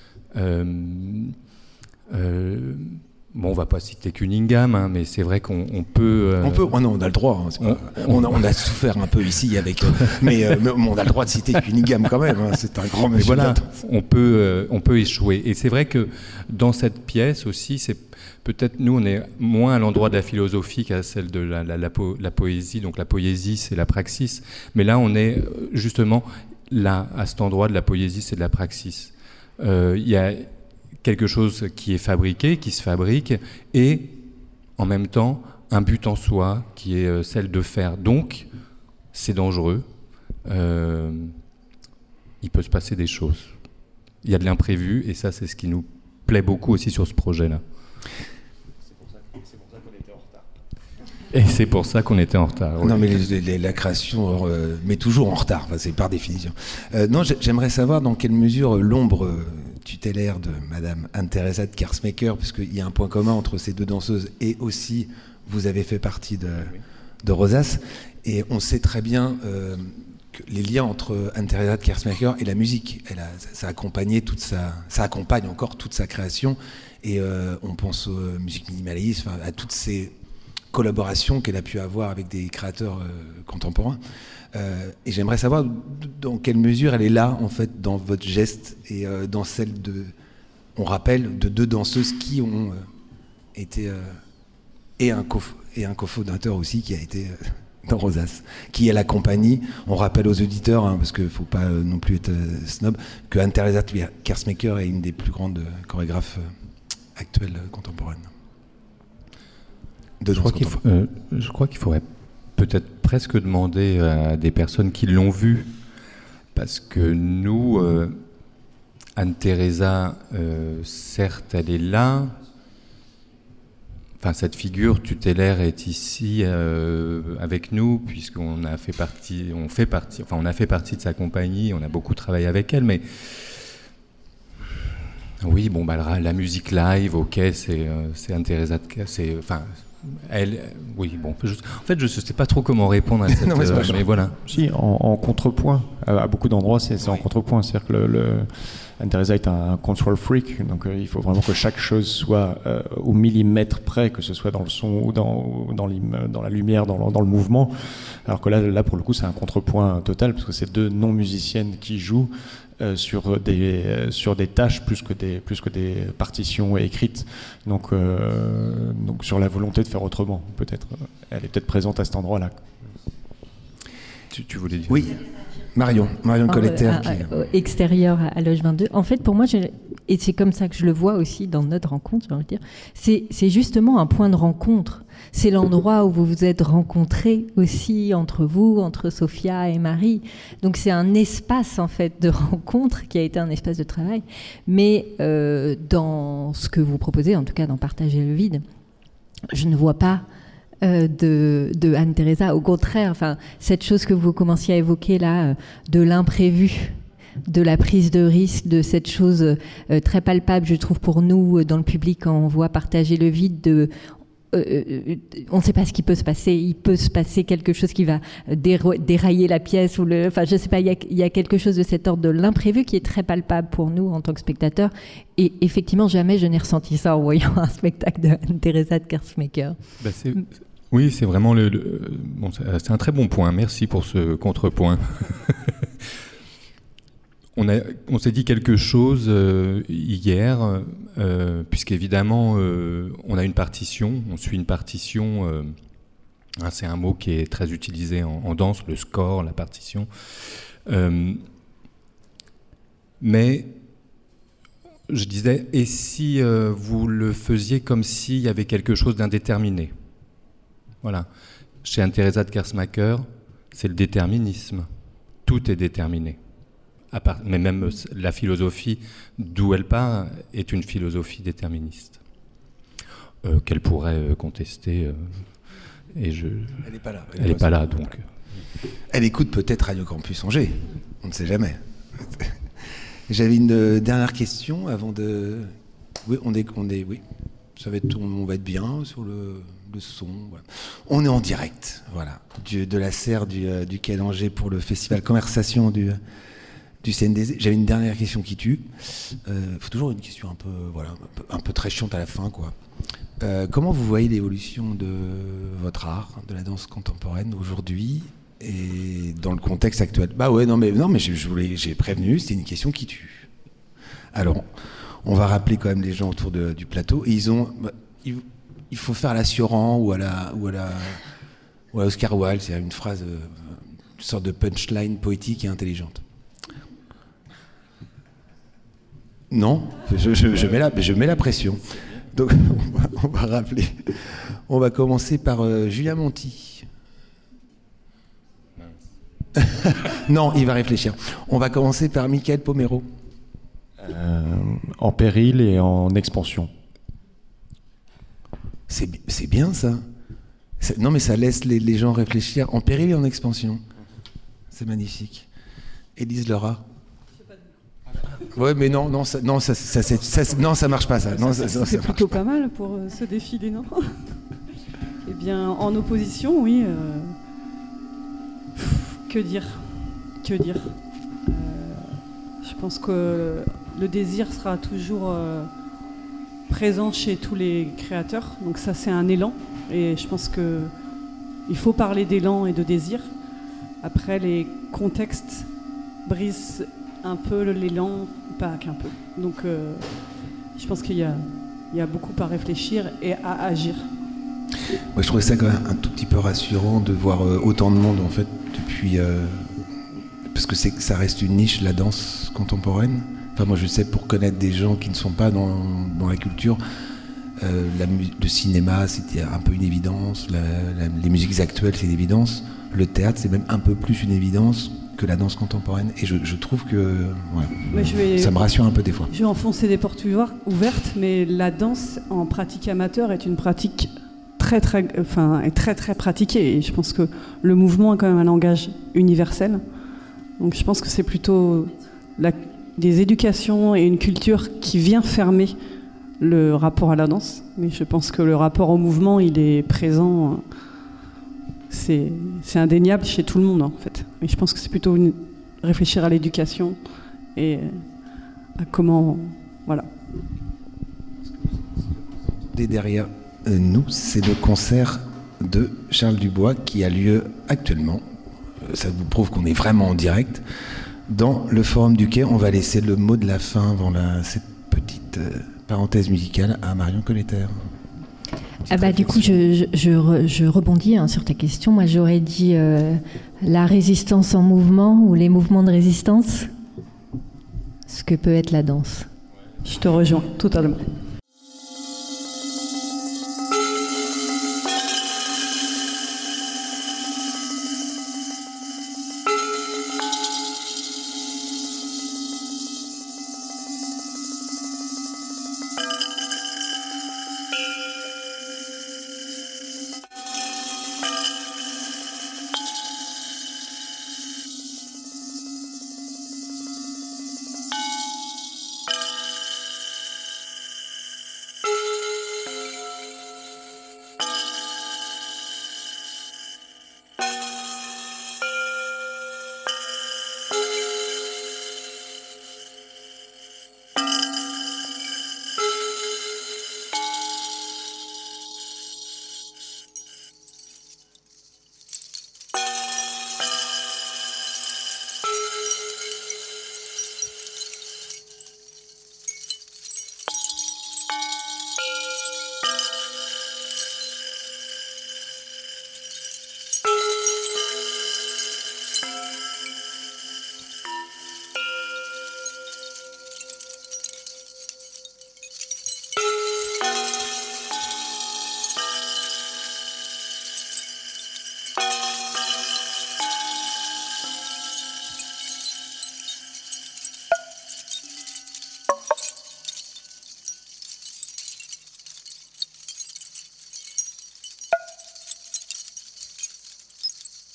On va pas citer Cunningham, mais c'est vrai qu'on peut... on a le droit. On a souffert un peu ici avec... mais on a le droit de citer Cunningham quand même. C'est un grand monsieur. Voilà, on peut échouer. Et c'est vrai que dans cette pièce aussi, c'est peut-être nous, on est moins à l'endroit de la philosophie qu'à celle de la poésie. Donc la poésie, c'est la praxis. Mais là, on est justement là, à cet endroit de la poésie, c'est de la praxis. Il y a quelque chose qui est fabriqué, qui se fabrique, et en même temps un but en soi qui est celle de faire. Donc c'est dangereux, il peut se passer des choses, il y a de l'imprévu, et ça c'est ce qui nous plaît beaucoup aussi sur ce projet-là. Et c'est pour ça qu'on était en retard. Non, mais la création met toujours en retard, c'est par définition. Non, j'aimerais savoir dans quelle mesure l'ombre tutélaire de Madame Anne-Theresa de Kersmaker, puisqu'il y a un point commun entre ces deux danseuses, et aussi vous avez fait partie de Rosace, et on sait très bien que les liens entre Anne-Theresa de Kersmaker et la musique, ça accompagne encore toute sa création, et on pense aux musiques minimalistes, à toutes ces collaborations qu'elle a pu avoir avec des créateurs contemporains. Et j'aimerais savoir dans quelle mesure elle est là, en fait, dans votre geste et dans celle on rappelle, de deux danseuses qui ont été... et un cofondateur aussi qui a été dans Rosace, qui est la compagnie. On rappelle aux auditeurs, parce qu'il ne faut pas non plus être snob, que Anne-Theresa Kersmaker est une des plus grandes chorégraphes actuelles contemporaines. Je crois qu'il faudrait peut-être presque demander à des personnes qui l'ont vu, parce que nous, Anne-Theresa, certes, elle est là. Cette figure tutélaire est ici avec nous, puisqu'on a fait partie de sa compagnie, on a beaucoup travaillé avec elle, mais oui, la musique live, ok, c'est Anne-Theresa, en fait, je ne sais pas trop comment répondre à cette... non, mais voilà. Si, en contrepoint, à beaucoup d'endroits, c'est en contrepoint. C'est-à-dire que Anne-Theresa est un control freak, donc il faut vraiment que chaque chose soit au millimètre près, que ce soit dans le son ou dans la lumière, dans le mouvement. Alors que là, pour le coup, c'est un contrepoint total, parce que c'est deux non-musiciennes qui jouent sur des tâches plus que des partitions écrites. Donc sur la volonté de faire autrement, peut-être. Elle est peut-être présente à cet endroit-là. Tu voulais dire ? Oui, Marion Colletter. Extérieur à Loge 22. En fait, pour moi, et c'est comme ça que je le vois aussi dans notre rencontre, j'ai envie de dire, c'est justement un point de rencontre. C'est l'endroit où vous vous êtes rencontrés aussi entre vous, entre Sophia et Marie. Donc c'est un espace en fait de rencontre qui a été un espace de travail. Mais dans ce que vous proposez, en tout cas dans Partager le vide, je ne vois pas de Anne-Theresa. Au contraire, cette chose que vous commenciez à évoquer là, de l'imprévu, de la prise de risque, de cette chose très palpable, je trouve, pour nous, dans le public, quand on voit partager le vide, on ne sait pas ce qui peut se passer. Il peut se passer quelque chose qui va dérailler la pièce enfin, je sais pas. Il y a quelque chose de cet ordre de l'imprévu qui est très palpable pour nous en tant que spectateurs. Et effectivement, jamais je n'ai ressenti ça en voyant un spectacle de Teresa de Kersmaker. Oui, c'est vraiment bon, c'est un très bon point. Merci pour ce contrepoint. On s'est dit quelque chose hier, puisqu'évidemment, on a une partition, on suit une partition. C'est un mot qui est très utilisé en danse, le score, la partition. Mais je disais, et si vous le faisiez comme s'il y avait quelque chose d'indéterminé? Voilà. Chez Anne-Theresa de Kersmaker, c'est le déterminisme. Tout est déterminé. Mais même la philosophie d'où elle part est une philosophie déterministe qu'elle pourrait contester. Elle n'est pas là. Elle n'est pas là, donc. Elle écoute peut-être Radio Campus Angers. On ne sait jamais. J'avais une dernière question avant de. Oui, oui. On va être bien sur le son. Voilà. On est en direct, voilà, de la serre du Quai d'Angers pour le festival Conversation du CNDC. J'avais une dernière question qui tue. Faut toujours une question un peu très chiante à la fin, quoi. Comment vous voyez l'évolution de votre art, de la danse contemporaine aujourd'hui et dans le contexte actuel? Mais j'ai prévenu, c'était une question qui tue. Alors, on va rappeler quand même les gens autour du plateau. Et il faut faire la Sioran ou à Oscar Wilde. C'est une phrase, une sorte de punchline poétique et intelligente. Non, je mets la pression. Donc, on va rappeler. On va commencer par Julien Monti. Non, il va réfléchir. On va commencer par Michael Pomero. En péril et en expansion. C'est bien ça. Non, mais ça laisse les gens réfléchir. En péril et en expansion. C'est magnifique. Élise Laura. Ouais, mais non, ça marche pas, ça. C'est plutôt pas mal pour ce défilé, non? Eh bien, en opposition, oui. Que dire? Je pense que le désir sera toujours présent chez tous les créateurs. Donc ça, c'est un élan. Et je pense qu'il faut parler d'élan et de désir. Après, les contextes brisent un peu l'élan, pas qu'un peu. Donc je pense qu'il y a beaucoup à réfléchir et à agir. Moi, je trouvais ça quand même un tout petit peu rassurant de voir autant de monde, en fait, depuis... parce que ça reste une niche, la danse contemporaine. Enfin, moi, je sais, pour connaître des gens qui ne sont pas dans la culture, le cinéma, c'était un peu une évidence. Les musiques actuelles, c'est une évidence. Le théâtre, c'est même un peu plus une évidence que la danse contemporaine. Et je trouve que ça me rassure un peu des fois. Je vais enfoncer des portes ouvertes, mais la danse en pratique amateur est une pratique très pratiquée. Et je pense que le mouvement a quand même un langage universel. Donc je pense que c'est plutôt des éducations et une culture qui vient fermer le rapport à la danse. Mais je pense que le rapport au mouvement, il est présent. C'est indéniable chez tout le monde, en fait. Mais je pense que c'est plutôt réfléchir à l'éducation et à comment... Voilà. Derrière nous, c'est le concert de Charles Dubois qui a lieu actuellement. Ça vous prouve qu'on est vraiment en direct. Dans le Forum du Quai, on va laisser le mot de la fin avant cette petite parenthèse musicale à Marion Colletter. Du coup, je rebondis sur ta question. Moi, j'aurais dit la résistance en mouvement ou les mouvements de résistance, ce que peut être la danse. Je te rejoins totalement.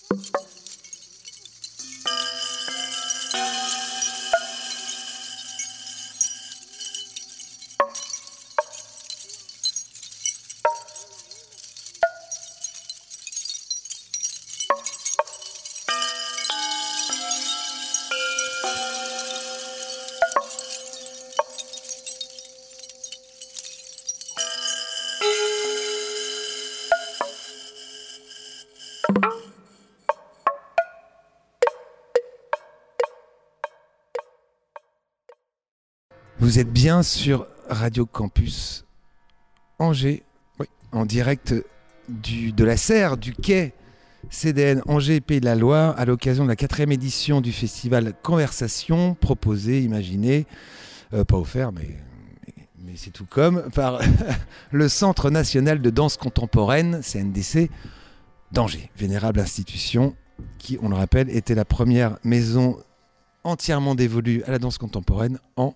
Vous êtes bien sur Radio Campus Angers, oui, en direct de la serre, du quai CDN Angers Pays de la Loire, à l'occasion de la 4e édition du festival Conversation, proposé, imaginé, pas offert, mais c'est tout comme, par le Centre National de Danse Contemporaine, CNDC, d'Angers, vénérable institution qui, on le rappelle, était la première maison entièrement dévolue à la danse contemporaine en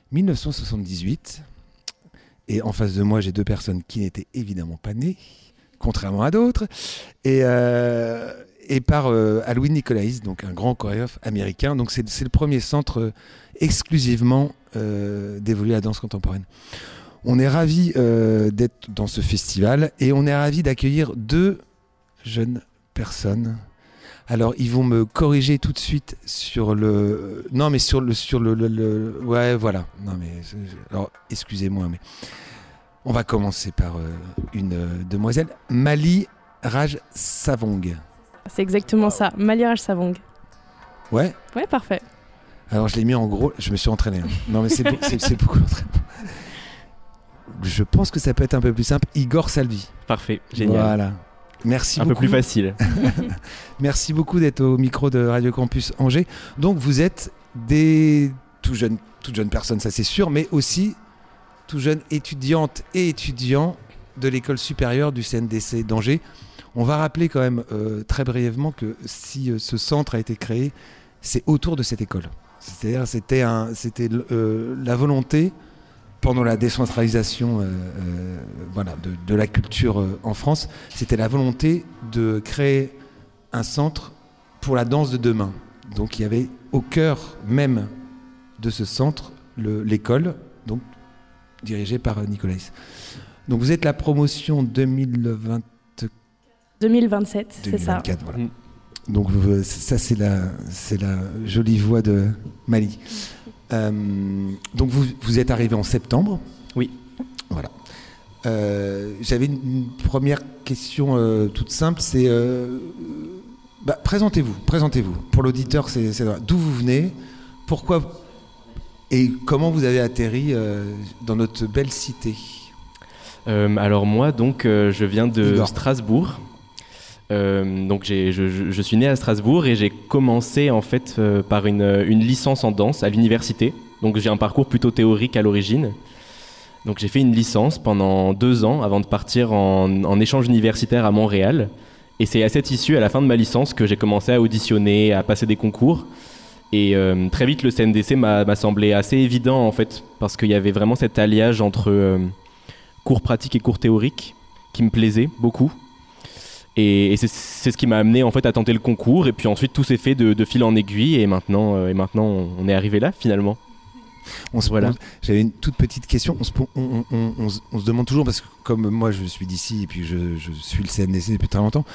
1978. Et en face de moi, j'ai 2 personnes qui n'étaient évidemment pas nées, contrairement à d'autres, et par Alwin Nicolais, donc un grand chorégraphe américain. Donc c'est le premier centre exclusivement dévolu à la danse contemporaine. On est ravis d'être dans ce festival et on est ravis d'accueillir 2 jeunes personnes. Alors, ils vont me corriger tout de suite sur le... Non, mais sur le... Ouais, voilà. Non, mais... Alors, excusez-moi, mais... On va commencer par une demoiselle, Mali Raj Savong. C'est exactement ça, Mali Raj Savong. Ouais ? Ouais, parfait. Alors, je l'ai mis en gros, je me suis entraîné. Hein. Non, mais c'est beaucoup d'entraînement. Je pense que ça peut être un peu plus simple. Igor Salvi. Parfait, génial. Voilà. Merci beaucoup. Un peu plus facile. Merci beaucoup d'être au micro de Radio Campus Angers. Donc vous êtes des toutes jeunes personnes, ça c'est sûr, mais aussi tout jeunes étudiantes et étudiants de l'école supérieure du CNDC d'Angers. On va rappeler quand même très brièvement que si ce centre a été créé, c'est autour de cette école. C'est-à-dire c'était la volonté pendant la décentralisation de la culture en France, c'était la volonté de créer un centre pour la danse de demain. Donc il y avait au cœur même de ce centre l'école, donc dirigée par Nicolais. Donc vous êtes la promotion 2027, c'est ça. Voilà. Donc ça c'est la jolie voix de Mali. Donc vous êtes arrivé en septembre. Oui. Voilà. J'avais une première question toute simple, c'est présentez-vous. Pour l'auditeur, c'est d'où vous venez, pourquoi et comment vous avez atterri dans notre belle cité. Alors moi, donc, je viens de Igor. Strasbourg. Donc je suis né à Strasbourg et j'ai commencé en fait par une licence en danse à l'université. Donc j'ai un parcours plutôt théorique à l'origine. Donc j'ai fait une licence pendant 2 ans avant de partir en échange universitaire à Montréal. Et c'est à cette issue, à la fin de ma licence, que j'ai commencé à auditionner, à passer des concours. Et très vite, le CNDC m'a semblé assez évident en fait, parce qu'il y avait vraiment cet alliage entre cours pratiques et cours théoriques qui me plaisait beaucoup. Et c'est ce qui m'a amené en fait à tenter le concours. Et puis ensuite, tout s'est fait de fil en aiguille. Et maintenant, on est arrivé là finalement. Voilà. J'avais une toute petite question. On se demande toujours, parce que comme moi je suis d'ici et puis je suis le CNDC depuis très longtemps,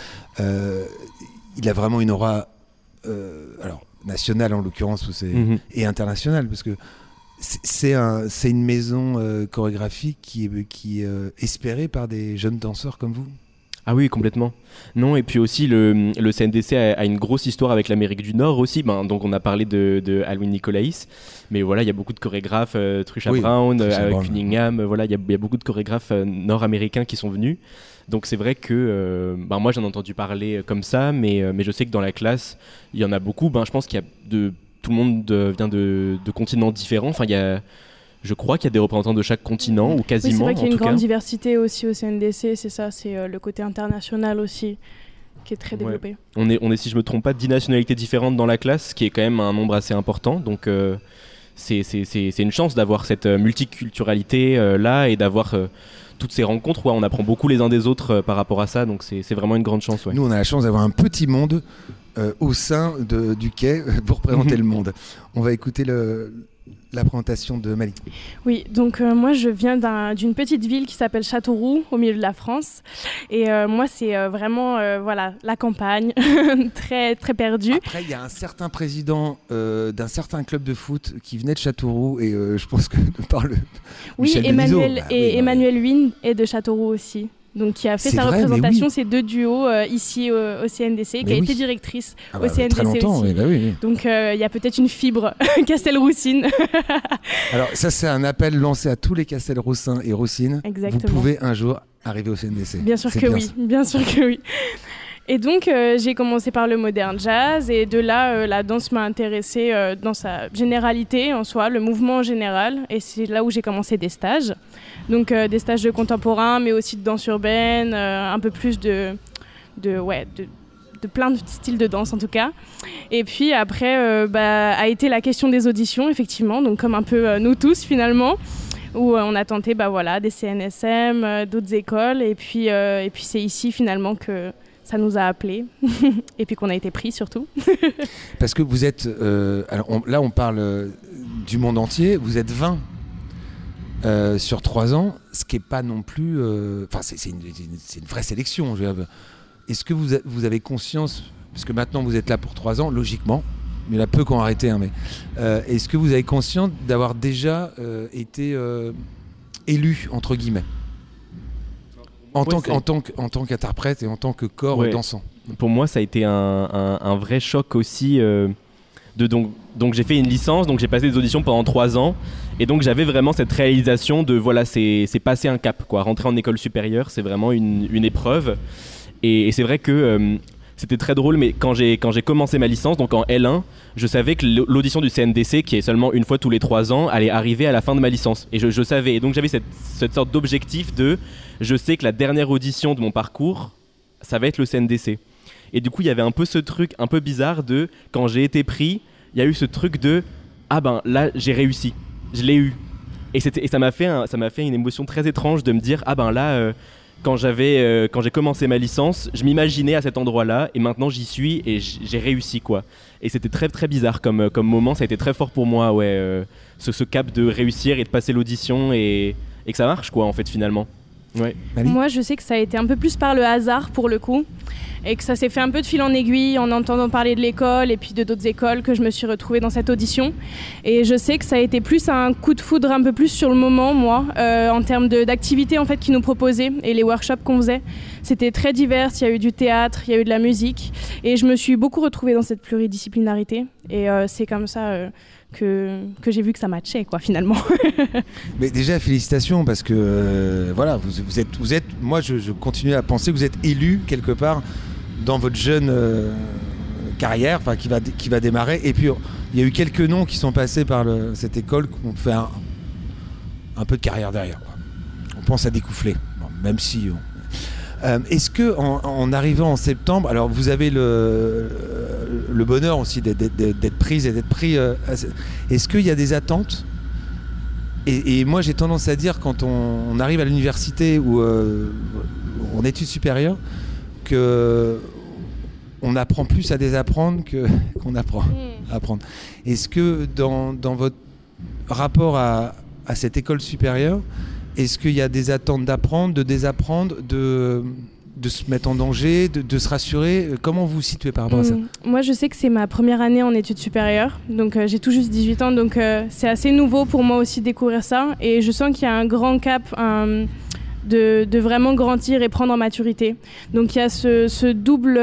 il a vraiment une aura alors nationale en l'occurrence et internationale, parce que c'est une maison chorégraphique qui est espérée par des jeunes danseurs comme vous. Ah oui, complètement. Non, et puis aussi le CNDC a une grosse histoire avec l'Amérique du Nord aussi. Donc on a parlé de Alwin Nicolais, mais voilà, il y a beaucoup de chorégraphes, Trisha Brown, Cunningham, voilà, il y a beaucoup de chorégraphes nord-américains qui sont venus. Donc c'est vrai que moi j'en ai entendu parler comme ça, mais je sais que dans la classe, il y en a beaucoup. Je pense qu'il y a tout le monde vient de continents différents. Enfin, je crois qu'il y a des représentants de chaque continent, ou quasiment. Oui, c'est vrai qu'il y a une grande diversité aussi au CNDC, c'est ça, c'est le côté international aussi qui est très développé. Ouais. On est, si je ne me trompe pas, 10 nationalités différentes dans la classe, ce qui est quand même un nombre assez important. Donc c'est une chance d'avoir cette multiculturalité là et d'avoir toutes ces rencontres, on apprend beaucoup les uns des autres par rapport à ça, donc c'est vraiment une grande chance. Ouais. Nous, on a la chance d'avoir un petit monde au sein du quai pour présenter le monde. On va écouter la présentation de Mali. Oui, donc moi je viens d'une petite ville qui s'appelle Châteauroux, au milieu de la France. Et moi c'est vraiment la campagne, très, très perdue. Après, il y a un certain président d'un certain club de foot qui venait de Châteauroux et je pense que par le... Oui, Michel Emmanuel Huynh est de Châteauroux aussi. Donc, qui a fait sa représentation, ces deux duos ici au CNDC, qui a été directrice au CNDC très longtemps, aussi. Oui. Donc, il y a peut-être une fibre Castelroussine. Alors, ça, c'est un appel lancé à tous les Castelroussins et Roussines. Exactement. Vous pouvez un jour arriver au CNDC. Bien sûr que oui, bien sûr que oui. Et donc, j'ai commencé par le modern jazz et de là, la danse m'a intéressée dans sa généralité en soi, le mouvement en général. Et c'est là où j'ai commencé des stages. Donc, des stages de contemporain, mais aussi de danse urbaine, un peu plus de plein de styles de danse en tout cas. Et puis après, a été la question des auditions, effectivement, donc comme un peu nous tous finalement, où on a tenté des CNSM, d'autres écoles. Et puis c'est ici finalement que ça nous a appelés et puis qu'on a été pris surtout. Parce que vous êtes, là on parle du monde entier, vous êtes 20 sur 3 ans, ce qui n'est pas non plus... c'est une vraie sélection. Est-ce que vous avez conscience, parce que maintenant vous êtes là pour 3 ans, logiquement, mais il y en a peu qui ont arrêté, mais est-ce que vous avez conscience d'avoir déjà été élu, entre guillemets, en tant qu'interprète et en tant que corps dansant? Pour moi, ça a été un vrai choc aussi. Donc j'ai fait une licence, donc j'ai passé des auditions pendant 3 ans, et donc j'avais vraiment cette réalisation de c'est passer un cap, quoi. Rentrer en école supérieure, c'est vraiment une épreuve. Et c'est vrai que c'était très drôle, mais quand j'ai commencé ma licence, donc en L1, je savais que l'audition du CNDC, qui est seulement une fois tous les 3 ans, allait arriver à la fin de ma licence. Et je savais. Et donc j'avais cette sorte d'objectif je sais que la dernière audition de mon parcours, ça va être le CNDC. Et du coup, il y avait un peu ce truc un peu bizarre quand j'ai été pris, il y a eu ce truc là, j'ai réussi. Je l'ai eu. Et ça m'a fait une émotion très étrange de me dire, quand j'ai commencé ma licence, je m'imaginais à cet endroit-là et maintenant j'y suis et j'ai réussi, quoi. Et c'était très très bizarre comme moment, ça a été très fort pour moi, ce cap de réussir et de passer l'audition et que ça marche, quoi, en fait, finalement. Ouais. Moi, je sais que ça a été un peu plus par le hasard pour le coup, et que ça s'est fait un peu de fil en aiguille en entendant parler de l'école et puis de d'autres écoles que je me suis retrouvée dans cette audition. Et je sais que ça a été plus un coup de foudre un peu plus sur le moment, moi, en termes d'activités en fait qu'ils nous proposaient et les workshops qu'on faisait. C'était très divers, il y a eu du théâtre, il y a eu de la musique, et je me suis beaucoup retrouvée dans cette pluridisciplinarité. Et c'est comme ça que j'ai vu que ça matchait, quoi, finalement. Mais déjà, félicitations, parce que vous êtes, moi je continue à penser que vous êtes élu quelque part dans votre jeune carrière, qui va démarrer. Et puis il y a eu quelques noms qui sont passés par cette école, qui ont fait un peu de carrière derrière, quoi. On pense à Découflé, même si... est-ce que en arrivant en septembre, alors vous avez le bonheur aussi d'être prise et d'être pris, est-ce qu'il y a des attentes et moi j'ai tendance à dire, quand on arrive à l'université ou en études supérieures, que on apprend plus à désapprendre qu'on apprend à apprendre. Est-ce que dans votre rapport à cette école supérieure, est-ce qu'il y a des attentes d'apprendre, de désapprendre, de se mettre en danger, de se rassurer? Comment vous vous situez par rapport à ça? Moi, je sais que c'est ma première année en études supérieures, donc j'ai tout juste 18 ans, donc c'est assez nouveau pour moi aussi de découvrir ça, et je sens qu'il y a un grand cap de vraiment grandir et prendre en maturité. Donc il y a ce double,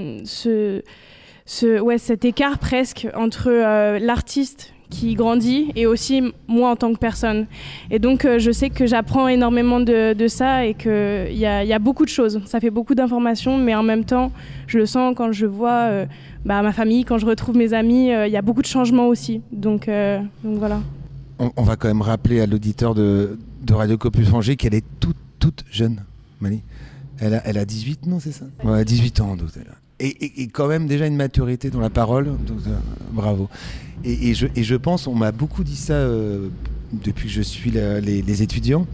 cet écart presque entre l'artiste qui grandit et aussi moi en tant que personne. Et donc je sais que j'apprends énormément de ça, et qu'il y a beaucoup de choses. Ça fait beaucoup d'informations, mais en même temps, je le sens quand je vois ma famille, quand je retrouve mes amis, il y a beaucoup de changements aussi. Donc voilà. On va quand même rappeler à l'auditeur de Radio Campus Angers qu'elle est toute jeune, Mali. Elle a 18, non, c'est ça? Ouais, 18 ans. Donc, et quand même déjà une maturité dans la parole, donc, bravo. Et je pense, on m'a beaucoup dit ça depuis que je suis les étudiants,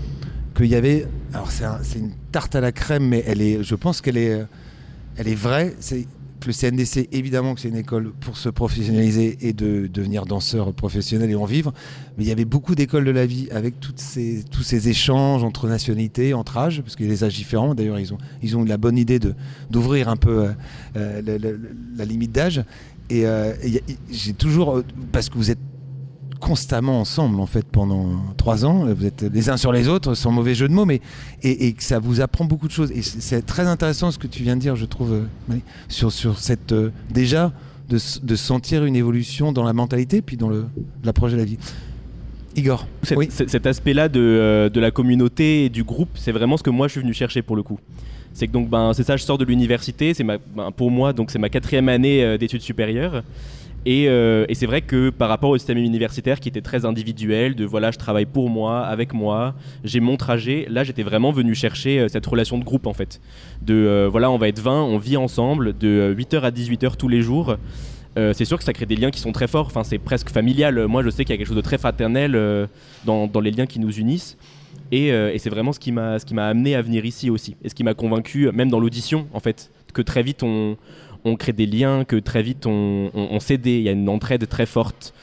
qu'il y avait... Alors c'est une tarte à la crème, mais je pense qu'elle est vraie. C'est que le CNDC, évidemment que c'est une école pour se professionnaliser et de devenir danseur professionnel et en vivre, mais il y avait beaucoup d'écoles de la vie avec tous ces échanges entre nationalités, entre âges, parce qu'il y a des âges différents. D'ailleurs, ils ont eu la bonne idée d'ouvrir un peu la limite d'âge. Et j'ai toujours... Parce que vous êtes constamment ensemble en fait pendant 3 ans, vous êtes les uns sur les autres sans mauvais jeu de mots, mais et que ça vous apprend beaucoup de choses, et c'est très intéressant ce que tu viens de dire, je trouve, sur cette déjà de sentir une évolution dans la mentalité puis dans l'approche de la vie. Igor. Oui. Cet aspect-là de la communauté et du groupe, c'est vraiment ce que moi je suis venu chercher pour le coup. C'est que donc c'est ça, je sors de l'université, pour moi donc c'est ma 4e année d'études supérieures. Et c'est vrai que par rapport au système universitaire qui était très individuel, de voilà, je travaille pour moi, avec moi, j'ai mon trajet, là j'étais vraiment venu chercher cette relation de groupe en fait. Voilà, on va être 20, on vit ensemble de 8h à 18h tous les jours. C'est sûr que ça crée des liens qui sont très forts, enfin, c'est presque familial. Moi je sais qu'il y a quelque chose de très fraternel dans les liens qui nous unissent. Et c'est vraiment ce qui m'a amené à venir ici aussi. Et ce qui m'a convaincu, même dans l'audition en fait, que très vite on crée des liens, que très vite on s'aide, il y a une entraide très forte.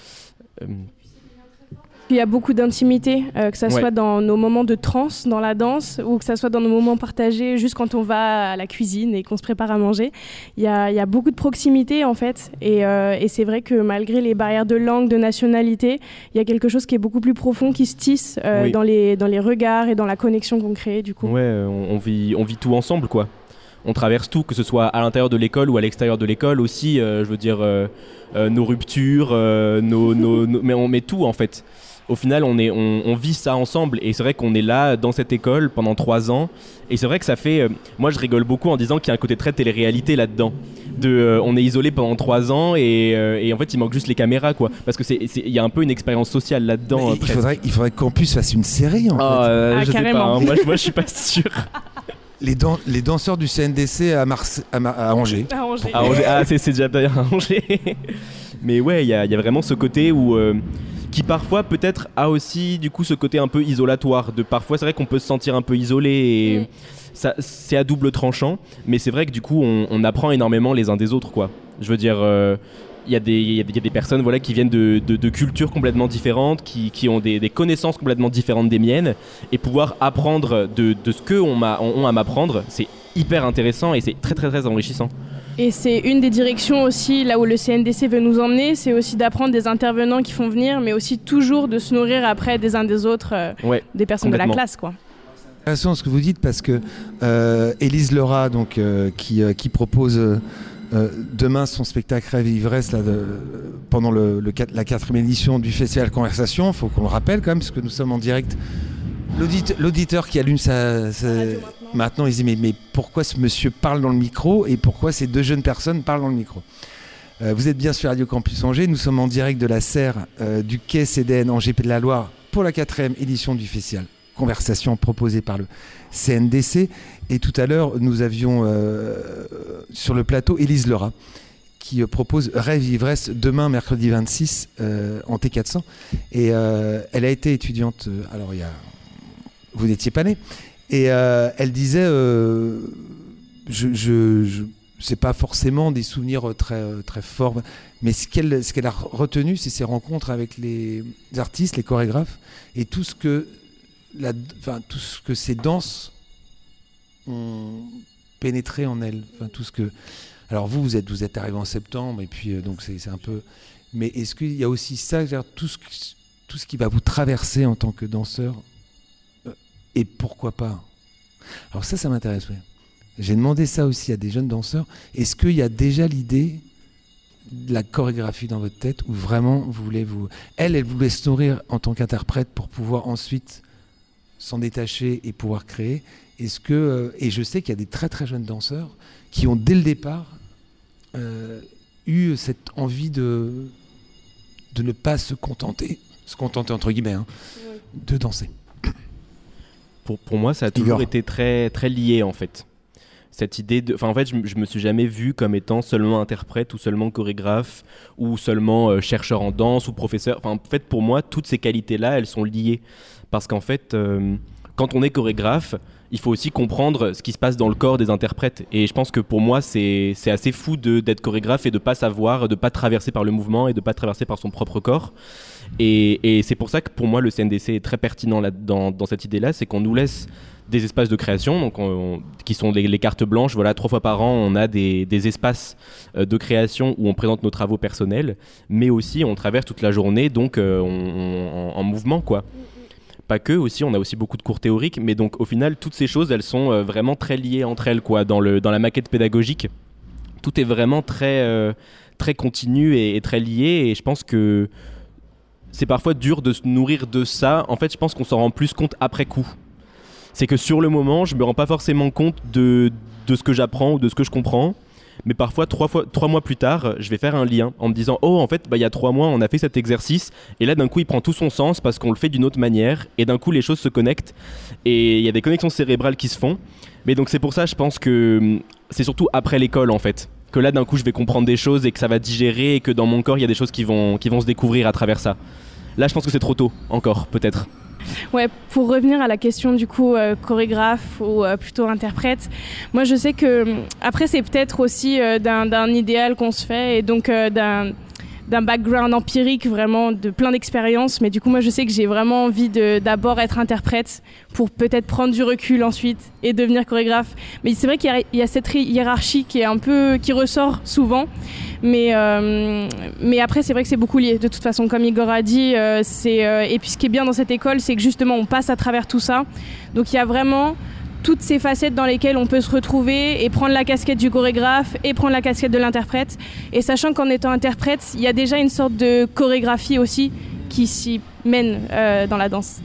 Il y a beaucoup d'intimité, que ça soit dans nos moments de transe, dans la danse, ou que ça soit dans nos moments partagés, juste quand on va à la cuisine et qu'on se prépare à manger. Il y a beaucoup de proximité en fait, et c'est vrai que malgré les barrières de langue, de nationalité, il y a quelque chose qui est beaucoup plus profond, qui se tisse dans les regards et dans la connexion qu'on crée du coup. Ouais, on vit tout ensemble quoi. On traverse tout, que ce soit à l'intérieur de l'école ou à l'extérieur de l'école aussi, je veux dire nos ruptures, mais on met tout en fait. Au final, on vit ça ensemble, et c'est vrai qu'on est là dans cette école pendant 3 ans, et c'est vrai que ça fait... moi, je rigole beaucoup en disant qu'il y a un côté très télé-réalité là-dedans. On est isolé pendant 3 ans, et en fait, il manque juste les caméras, quoi. Parce que il y a un peu une expérience sociale là-dedans. Il faudrait que Campus fasse une série, en fait. Je sais pas, hein. Moi, je suis pas sûr. Les danseurs du CNDC à Angers. À Angers. C'est déjà bien à Angers. Mais ouais, il y a vraiment ce côté où... qui parfois peut-être a aussi du coup ce côté un peu isolatoire. Parfois c'est vrai qu'on peut se sentir un peu isolé, et ça, c'est à double tranchant, mais c'est vrai que du coup on apprend énormément les uns des autres quoi. Je veux dire, il y a des personnes voilà, qui viennent de cultures complètement différentes, qui ont des connaissances complètement différentes des miennes, et pouvoir apprendre de ce qu'eux ont à m'apprendre, c'est hyper intéressant et c'est très très très enrichissant. Et c'est une des directions aussi, là où le CNDC veut nous emmener, c'est aussi d'apprendre des intervenants qui font venir, mais aussi toujours de se nourrir après des uns des autres, des personnes de la classe, quoi. C'est intéressant ce que vous dites, parce que Élise Lerat, donc, qui propose demain son spectacle Rêve et Ivresse pendant la 4e édition du Festival Conversation, il faut qu'on le rappelle quand même, parce que nous sommes en direct. L'auditeur qui allume sa maintenant, il se dit mais pourquoi ce monsieur parle dans le micro, et pourquoi ces 2 jeunes personnes parlent dans le micro. Vous êtes bien sur Radio Campus Angers, nous sommes en direct de la serre du quai CDN Angers Pays de la Loire pour la 4e édition du Festival Conversation proposée par le CNDC. Et tout à l'heure, nous avions sur le plateau Élise Lerat qui propose Rêve Ivresse demain, mercredi 26, en T400. Et elle a été étudiante, alors vous n'étiez pas né. Et elle disait, c'est pas forcément des souvenirs très, très forts, mais ce qu'elle a retenu, c'est ses rencontres avec les artistes, les chorégraphes, et tout ce que ces danses ont pénétré en elle. Enfin, tout ce que... Alors vous êtes arrivé en septembre, et puis donc c'est un peu... Mais est-ce qu'il y a aussi ça, tout ce qui va vous traverser en tant que danseur, et pourquoi pas? Alors ça m'intéresse, oui. J'ai demandé ça aussi à des jeunes danseurs. Est-ce qu'il y a déjà l'idée de la chorégraphie dans votre tête, ou vraiment vous voulez Elle voulait se nourrir en tant qu'interprète pour pouvoir ensuite s'en détacher et pouvoir créer. Est-ce que et je sais qu'il y a des très très jeunes danseurs qui ont dès le départ eu cette envie de ne pas se contenter entre guillemets, de danser. Pour moi, ça a toujours été très, très lié, en fait. Cette idée de... Enfin, en fait, je me suis jamais vu comme étant seulement interprète, ou seulement chorégraphe, ou seulement chercheur en danse, ou professeur. Enfin, en fait, pour moi, toutes ces qualités-là, elles sont liées. Parce qu'en fait, quand on est chorégraphe, il faut aussi comprendre ce qui se passe dans le corps des interprètes. Et je pense que pour moi, c'est assez fou d'être chorégraphe et de ne pas savoir, de ne pas traverser par le mouvement et de ne pas traverser par son propre corps. Et c'est pour ça que pour moi, le CNDC est très pertinent dans cette idée-là, c'est qu'on nous laisse des espaces de création, donc qui sont les cartes blanches. Voilà, 3 fois par an, on a des espaces de création où on présente nos travaux personnels, mais aussi on traverse toute la journée, donc en mouvement, quoi. Pas que, aussi, on a aussi beaucoup de cours théoriques, mais donc au final, toutes ces choses, elles sont vraiment très liées entre elles, quoi. Dans la maquette pédagogique, tout est vraiment très, très continu et très lié, et je pense que c'est parfois dur de se nourrir de ça. En fait, je pense qu'on s'en rend plus compte après coup. C'est que sur le moment, je me rends pas forcément compte de ce que j'apprends ou de ce que je comprends. Mais parfois, 3 mois plus tard, je vais faire un lien en me disant « Oh, en fait, il y a 3 mois, on a fait cet exercice. » Et là, d'un coup, il prend tout son sens parce qu'on le fait d'une autre manière. Et d'un coup, les choses se connectent. Et il y a des connexions cérébrales qui se font. Mais donc, c'est pour ça, je pense que c'est surtout après l'école, en fait. Que là, d'un coup, je vais comprendre des choses et que ça va digérer. Et que dans mon corps, il y a des choses qui vont se découvrir à travers ça. Là, je pense que c'est trop tôt, encore, peut-être. Ouais, pour revenir à la question du coup chorégraphe ou plutôt interprète, moi je sais que après c'est peut-être aussi d'un idéal qu'on se fait et donc d'un background empirique vraiment de plein d'expériences, mais du coup moi je sais que j'ai vraiment envie d'abord être interprète pour peut-être prendre du recul ensuite et devenir chorégraphe. Mais c'est vrai qu'il y a cette hiérarchie qui est qui ressort souvent, mais après c'est vrai que c'est beaucoup lié de toute façon, comme Igor a dit, et puis ce qui est bien dans cette école, c'est que justement on passe à travers tout ça, donc il y a vraiment toutes ces facettes dans lesquelles on peut se retrouver et prendre la casquette du chorégraphe et prendre la casquette de l'interprète. Et sachant qu'en étant interprète, il y a déjà une sorte de chorégraphie aussi qui s'y mène dans la danse.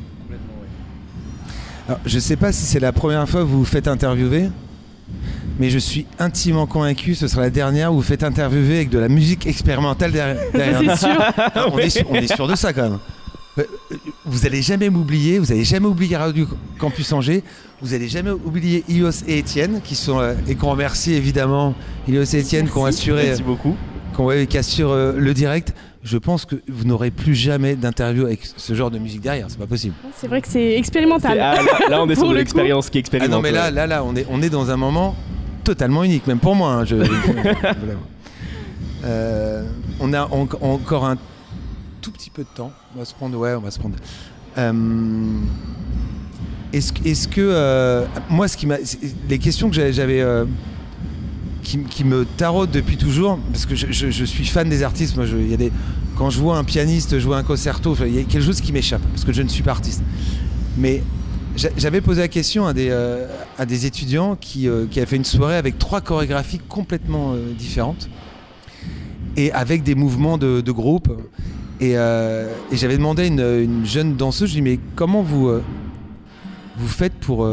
Alors, je ne sais pas si c'est la première fois que vous vous faites interviewer, mais je suis intimement convaincu que ce sera la dernière où vous faites interviewer avec de la musique expérimentale derrière. C'est sûr. On est sûr de ça quand même. Vous n'allez jamais m'oublier, vous n'allez jamais oublier Radio Campus Angers, vous n'allez jamais oublier Ilios et Étienne qui sont et qu'on remercie évidemment Ilios et Étienne qui ont assuré, merci beaucoup, qui assurent le direct. Je pense que vous n'aurez plus jamais d'interview avec ce genre de musique derrière, c'est pas possible. C'est vrai que c'est expérimental. Là on est sur de l'expérience qui est expérimentale. Ah non mais là on est dans un moment totalement unique, même pour moi. On a encore un tout petit peu de temps. On va se prendre. Est-ce que moi, les questions que j'avais, qui me taraudent depuis toujours, parce que je suis fan des artistes. Moi, quand je vois un pianiste jouer un concerto, il y a quelque chose qui m'échappe parce que je ne suis pas artiste. Mais j'avais posé la question à des étudiants qui avaient fait une soirée avec 3 chorégraphies complètement différentes et avec des mouvements de groupe. Et j'avais demandé à une jeune danseuse, je lui ai dit mais comment vous faites pour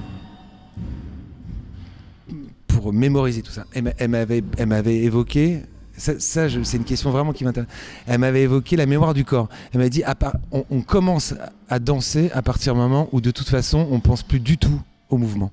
mémoriser tout ça. Elle m'avait évoqué, c'est une question vraiment qui m'intéresse, elle m'avait évoqué la mémoire du corps. Elle m'a dit on commence à danser à partir du moment où de toute façon on pense plus du tout au mouvement.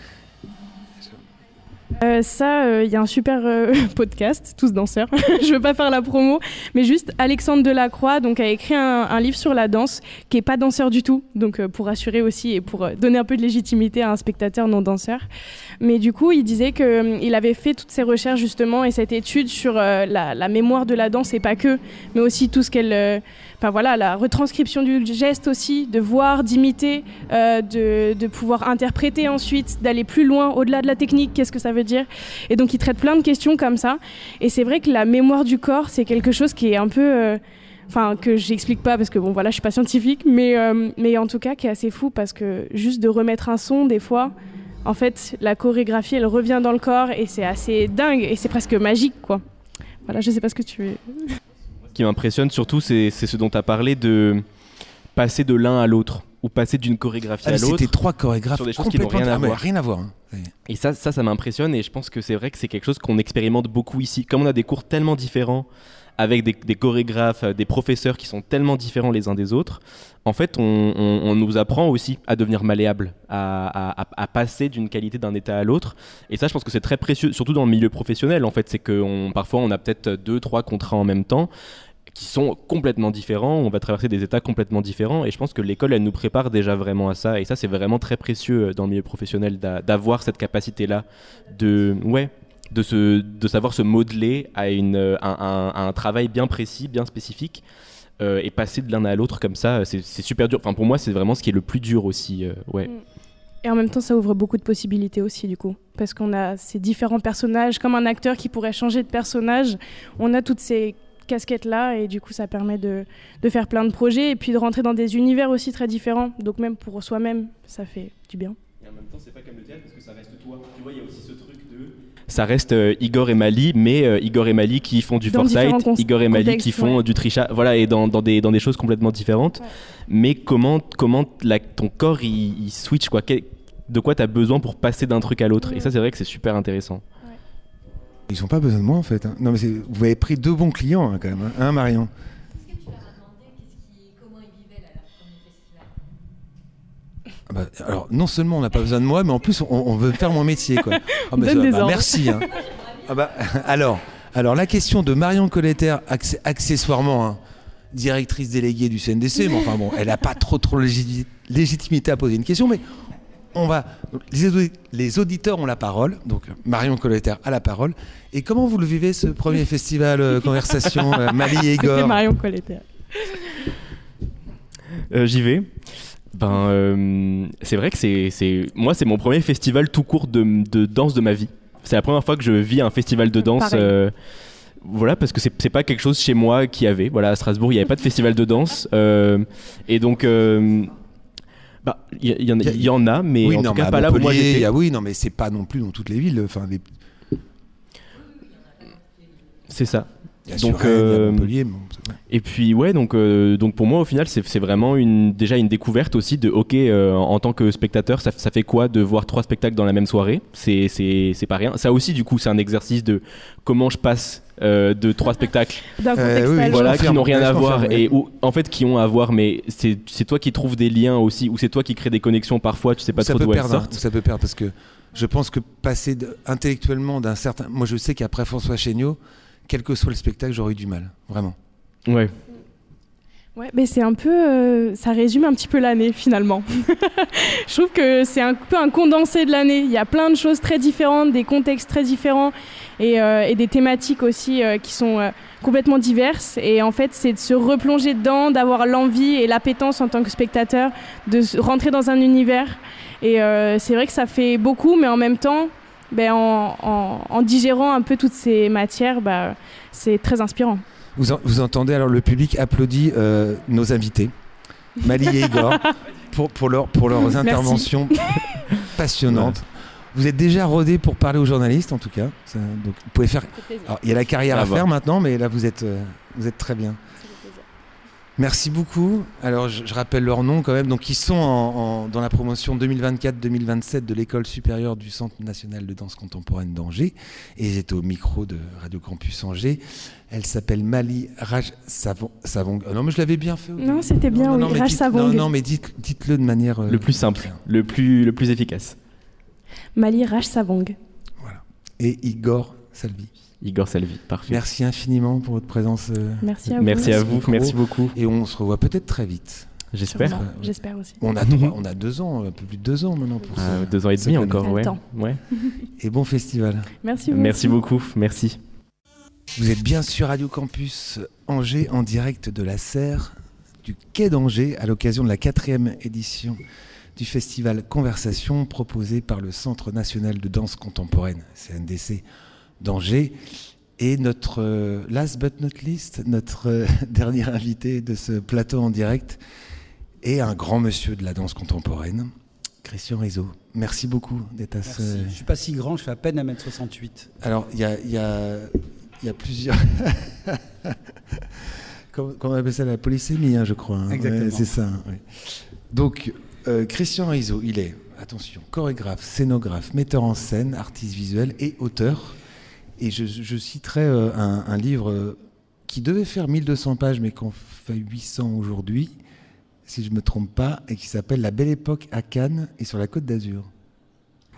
Il y a un super podcast, Tous danseurs. Je veux pas faire la promo, mais juste Alexandre Delacroix a écrit un livre sur la danse qui est pas danseur du tout, donc pour rassurer aussi et pour donner un peu de légitimité à un spectateur non danseur. Mais du coup, il disait qu'il avait fait toutes ces recherches justement et cette étude sur la mémoire de la danse et pas que, mais aussi tout ce qu'elle... la retranscription du geste aussi, de voir, d'imiter, de pouvoir interpréter ensuite, d'aller plus loin, au-delà de la technique, qu'est-ce que ça veut dire. Et donc il traite plein de questions comme ça. Et c'est vrai que la mémoire du corps, c'est quelque chose qui est un peu... que j'explique pas parce que je suis pas scientifique, mais en tout cas qui est assez fou parce que juste de remettre un son, des fois, en fait, la chorégraphie, elle revient dans le corps et c'est assez dingue et c'est presque magique, quoi. Voilà, je sais pas ce que tu veux... Ce qui m'impressionne surtout, c'est ce dont tu as parlé, de passer de l'un à l'autre, ou passer d'une chorégraphie à l'autre. C'était 3 chorégraphes sur des choses qui n'ont rien à voir. Rien à voir. Hein. Et ça m'impressionne, et je pense que c'est vrai que c'est quelque chose qu'on expérimente beaucoup ici. Comme on a des cours tellement différents, avec des chorégraphes, des professeurs qui sont tellement différents les uns des autres, en fait, on nous apprend aussi à devenir malléable, à passer d'une qualité d'un état à l'autre. Et ça, je pense que c'est très précieux, surtout dans le milieu professionnel. En fait, c'est que parfois, on a peut-être 2-3 contrats en même temps. qui sont complètement différents, on va traverser des états complètement différents, et je pense que l'école, elle nous prépare déjà vraiment à ça, et ça c'est vraiment très précieux dans le milieu professionnel d'avoir cette capacité-là de savoir se modeler à un travail bien précis, bien spécifique, et passer de l'un à l'autre comme ça, c'est super dur. Enfin, pour moi, c'est vraiment ce qui est le plus dur aussi. Et en même temps, ça ouvre beaucoup de possibilités aussi, du coup. Parce qu'on a ces différents personnages, comme un acteur qui pourrait changer de personnage. On a toutes ces casquettes-là, et du coup, ça permet de faire plein de projets, et puis de rentrer dans des univers aussi très différents. Donc même pour soi-même, ça fait du bien. Et en même temps, c'est pas comme le théâtre, parce que ça reste toi. Tu vois, il y a aussi ce truc de... Ça reste Igor et Mali, mais Igor et Mali qui font du Foresight, Igor et Mali qui font du Trisha, voilà, et dans des choses complètement différentes. Ouais. Mais comment ton corps il switch, quoi, de quoi tu as besoin pour passer d'un truc à l'autre. Et ça, c'est vrai que c'est super intéressant. Ouais. Ils n'ont pas besoin de moi, en fait. Hein. Non, mais vous avez pris 2 bons clients, hein, quand même. Hein, Marion? Est-ce que tu leur as demandé comment ils vivaient là, leur premier festival? Alors, non seulement on n'a pas besoin de moi, mais en plus, on veut faire mon métier, quoi. Merci. Hein. Alors, la question de Marion Colletter, accessoirement, hein, directrice déléguée du CNDC, mais enfin bon, elle n'a pas trop légitimité à poser une question, mais les auditeurs ont la parole, donc Marion Colletter a la parole. Et comment vous le vivez, ce premier festival Conversation, Mali et Igor? C'était Marion Colletter. J'y vais. C'est vrai que moi, c'est mon premier festival tout court de danse de ma vie. C'est la première fois que je vis un festival de danse. Voilà, parce que c'est pas quelque chose chez moi qu'il y avait. Voilà, à Strasbourg, il n'y avait pas de festival de danse. Et donc... il y en a, mais oui, en tout cas pas là où moi j'étais. Oui, non, mais c'est pas non plus dans toutes les villes. Enfin, c'est ça. Donc, Montpellier, et puis donc pour moi au final c'est vraiment déjà une découverte aussi de en tant que spectateur ça fait quoi de voir 3 spectacles dans la même soirée, c'est pas rien. Ça aussi du coup c'est un exercice de comment je passe de 3 spectacles qui n'ont rien à voir et en fait qui ont à voir, mais c'est toi qui trouves des liens aussi, ou c'est toi qui crée des connexions parfois, tu sais pas trop d'où elles sortent. Ça peut perdre parce que je pense que passer intellectuellement d'un certain... Moi je sais qu'après François Chéniaud, quel que soit le spectacle, j'aurais eu du mal, vraiment. Ouais. Ouais, mais c'est un peu, ça résume un petit peu l'année finalement. Je trouve que c'est un peu un condensé de l'année. Il y a plein de choses très différentes, des contextes très différents et des thématiques aussi qui sont complètement diverses. Et en fait, c'est de se replonger dedans, d'avoir l'envie et l'appétence en tant que spectateur, de rentrer dans un univers. Et c'est vrai que ça fait beaucoup, mais en même temps, en digérant un peu toutes ces matières, c'est très inspirant. Vous entendez, alors le public applaudit nos invités, Mali et Igor, pour leurs interventions passionnantes. Ouais. Vous êtes déjà rodés pour parler aux journalistes, en tout cas. Donc vous pouvez faire. Alors, il y a la carrière à faire maintenant, mais là vous êtes très bien. Merci beaucoup. Alors je rappelle leur nom quand même. Donc ils sont dans la promotion 2024-2027 de l'École supérieure du Centre national de danse contemporaine d'Angers. Et ils étaient au micro de Radio Campus Angers. Elle s'appelle Mali Raj Savong. Non mais je l'avais bien fait. Non, c'était bien, Raj Savong. Non mais dites-le de manière... le plus simple, le plus efficace. Mali Raj Savong. Voilà. Et Igor Salvi. Igor Salvi, parfait. Merci infiniment pour votre présence. Merci à vous. Merci à vous, merci beaucoup. Et on se revoit peut-être très vite. J'espère. J'espère aussi. On a 2 ans, un peu plus de 2 ans maintenant pour ça. 2 ans et demi encore, ouais. Et bon festival. Merci beaucoup. Merci beaucoup, merci. Vous êtes bien sur Radio Campus Angers, en direct de la serre du Quai d'Angers, à l'occasion de la 4e édition du festival Conversation, proposé par le Centre national de danse contemporaine, CNDC, d'Angers. Et notre last but not least, notre dernier invité de ce plateau en direct est un grand monsieur de la danse contemporaine, Christian Rizzo. Merci beaucoup d'être à ce... Je ne suis pas si grand, je fais à peine 1m68. Alors, il y a plusieurs... Comment on appelle ça, la polysémie, je crois. Hein. Exactement. Ouais, c'est ça. Ouais. Donc, Christian Rizzo, il est, attention, chorégraphe, scénographe, metteur en scène, artiste visuel et auteur. Et je citerai un livre qui devait faire 1200 pages, mais qu'on fait 800 aujourd'hui, si je ne me trompe pas, et qui s'appelle « La belle époque à Cannes et sur la Côte d'Azur ».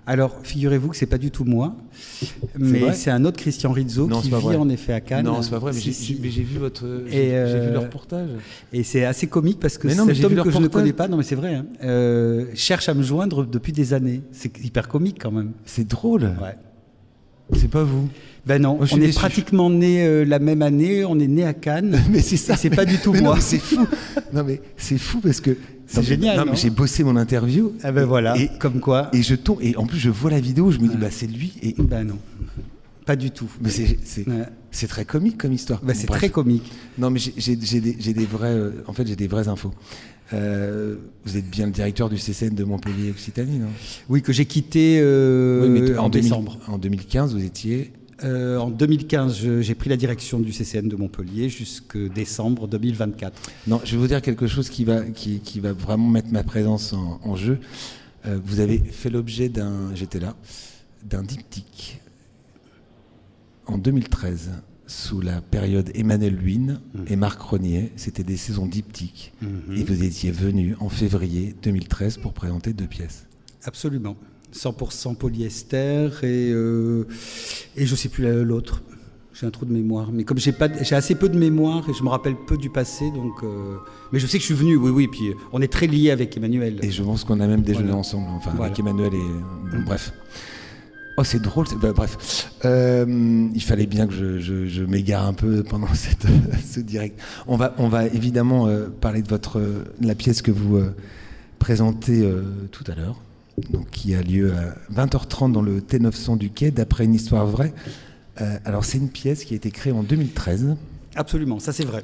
Alors, figurez-vous que c'est pas du tout moi, mais c'est un autre Christian Rizzo qui vit en effet à Cannes. Non, c'est pas vrai, mais j'ai vu le reportage. Et c'est assez comique parce que cet homme que je ne connais pas, non mais c'est vrai, cherche à me joindre depuis des années. C'est hyper comique quand même. C'est drôle. Ouais. C'est pas vous. Ben non, on est pratiquement nés la même année, on est nés à Cannes. Mais c'est ça. C'est pas du tout moi. Non, c'est fou. Non mais c'est fou parce que c'est génial. Non, mais j'ai bossé mon interview. Ah ben voilà. Et comme quoi. Et je tombe. Et en plus, je vois la vidéo, je me dis, c'est lui. Et ben non, pas du tout. Mais c'est très comique comme histoire. Ben c'est très comique. Non, mais j'ai des vrais. En fait, j'ai des vraies infos. Vous êtes bien le directeur du CCN de Montpellier Occitanie, non? Oui, que j'ai quitté en décembre. En 2015, vous étiez. En 2015, j'ai pris la direction du CCN de Montpellier jusqu'à décembre 2024. Non, je vais vous dire quelque chose qui va vraiment mettre ma présence en jeu. Vous avez fait l'objet d'un diptyque en 2013 sous la période Emmanuel Huynh et Marc Rognier. C'était des saisons diptyques. Et vous étiez venu en février 2013 pour présenter 2 pièces. Absolument. 100% polyester et je sais plus l'autre. J'ai un trou de mémoire, mais comme j'ai assez peu de mémoire et je me rappelle peu du passé, donc. Mais je sais que je suis venu, oui. Puis on est très liés avec Emmanuel. Et je pense qu'on a même déjeuné ensemble, avec Emmanuel et bref. Oh, c'est drôle. Bref, il fallait bien que je m'égare un peu pendant ce direct. On va évidemment parler de la pièce que vous présentez tout à l'heure. Donc, qui a lieu à 20h30 dans le T900 du Quai, d'après une histoire vraie. Alors, c'est une pièce qui a été créée en 2013. Absolument, ça c'est vrai.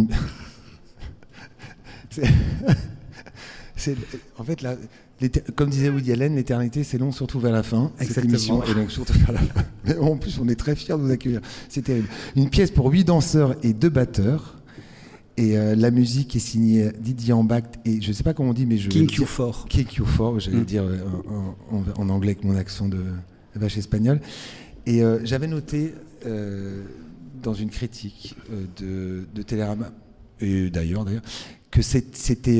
En fait, comme disait Woody Allen, l'éternité c'est long, surtout vers la fin. Exactement. Cette émission est donc surtout vers la fin. Mais en plus, on est très fiers de vous accueillir. C'est terrible. Une pièce pour 8 danseurs et 2 batteurs. Et la musique est signée Didier Ambacht et je ne sais pas comment on dit, mais je King Q4. King Q4, j'allais dire en anglais avec mon accent de vache espagnol. Et j'avais noté dans une critique de Télérama, et d'ailleurs, que cette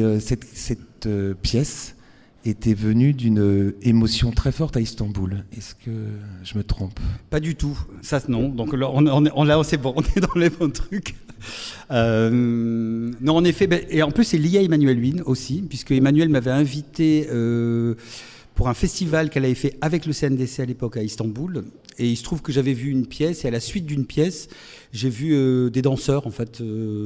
pièce était venue d'une émotion très forte à Istanbul. Est-ce que je me trompe? Pas du tout. Ça, non. Donc là, c'est bon, on est dans les bons trucs. Non, en effet, et en plus c'est lié à Emmanuel Huynh aussi, puisque Emmanuel m'avait invité pour un festival qu'elle avait fait avec le CNDC à l'époque à Istanbul, et il se trouve que j'avais vu une pièce, et à la suite d'une pièce, j'ai vu des danseurs en fait,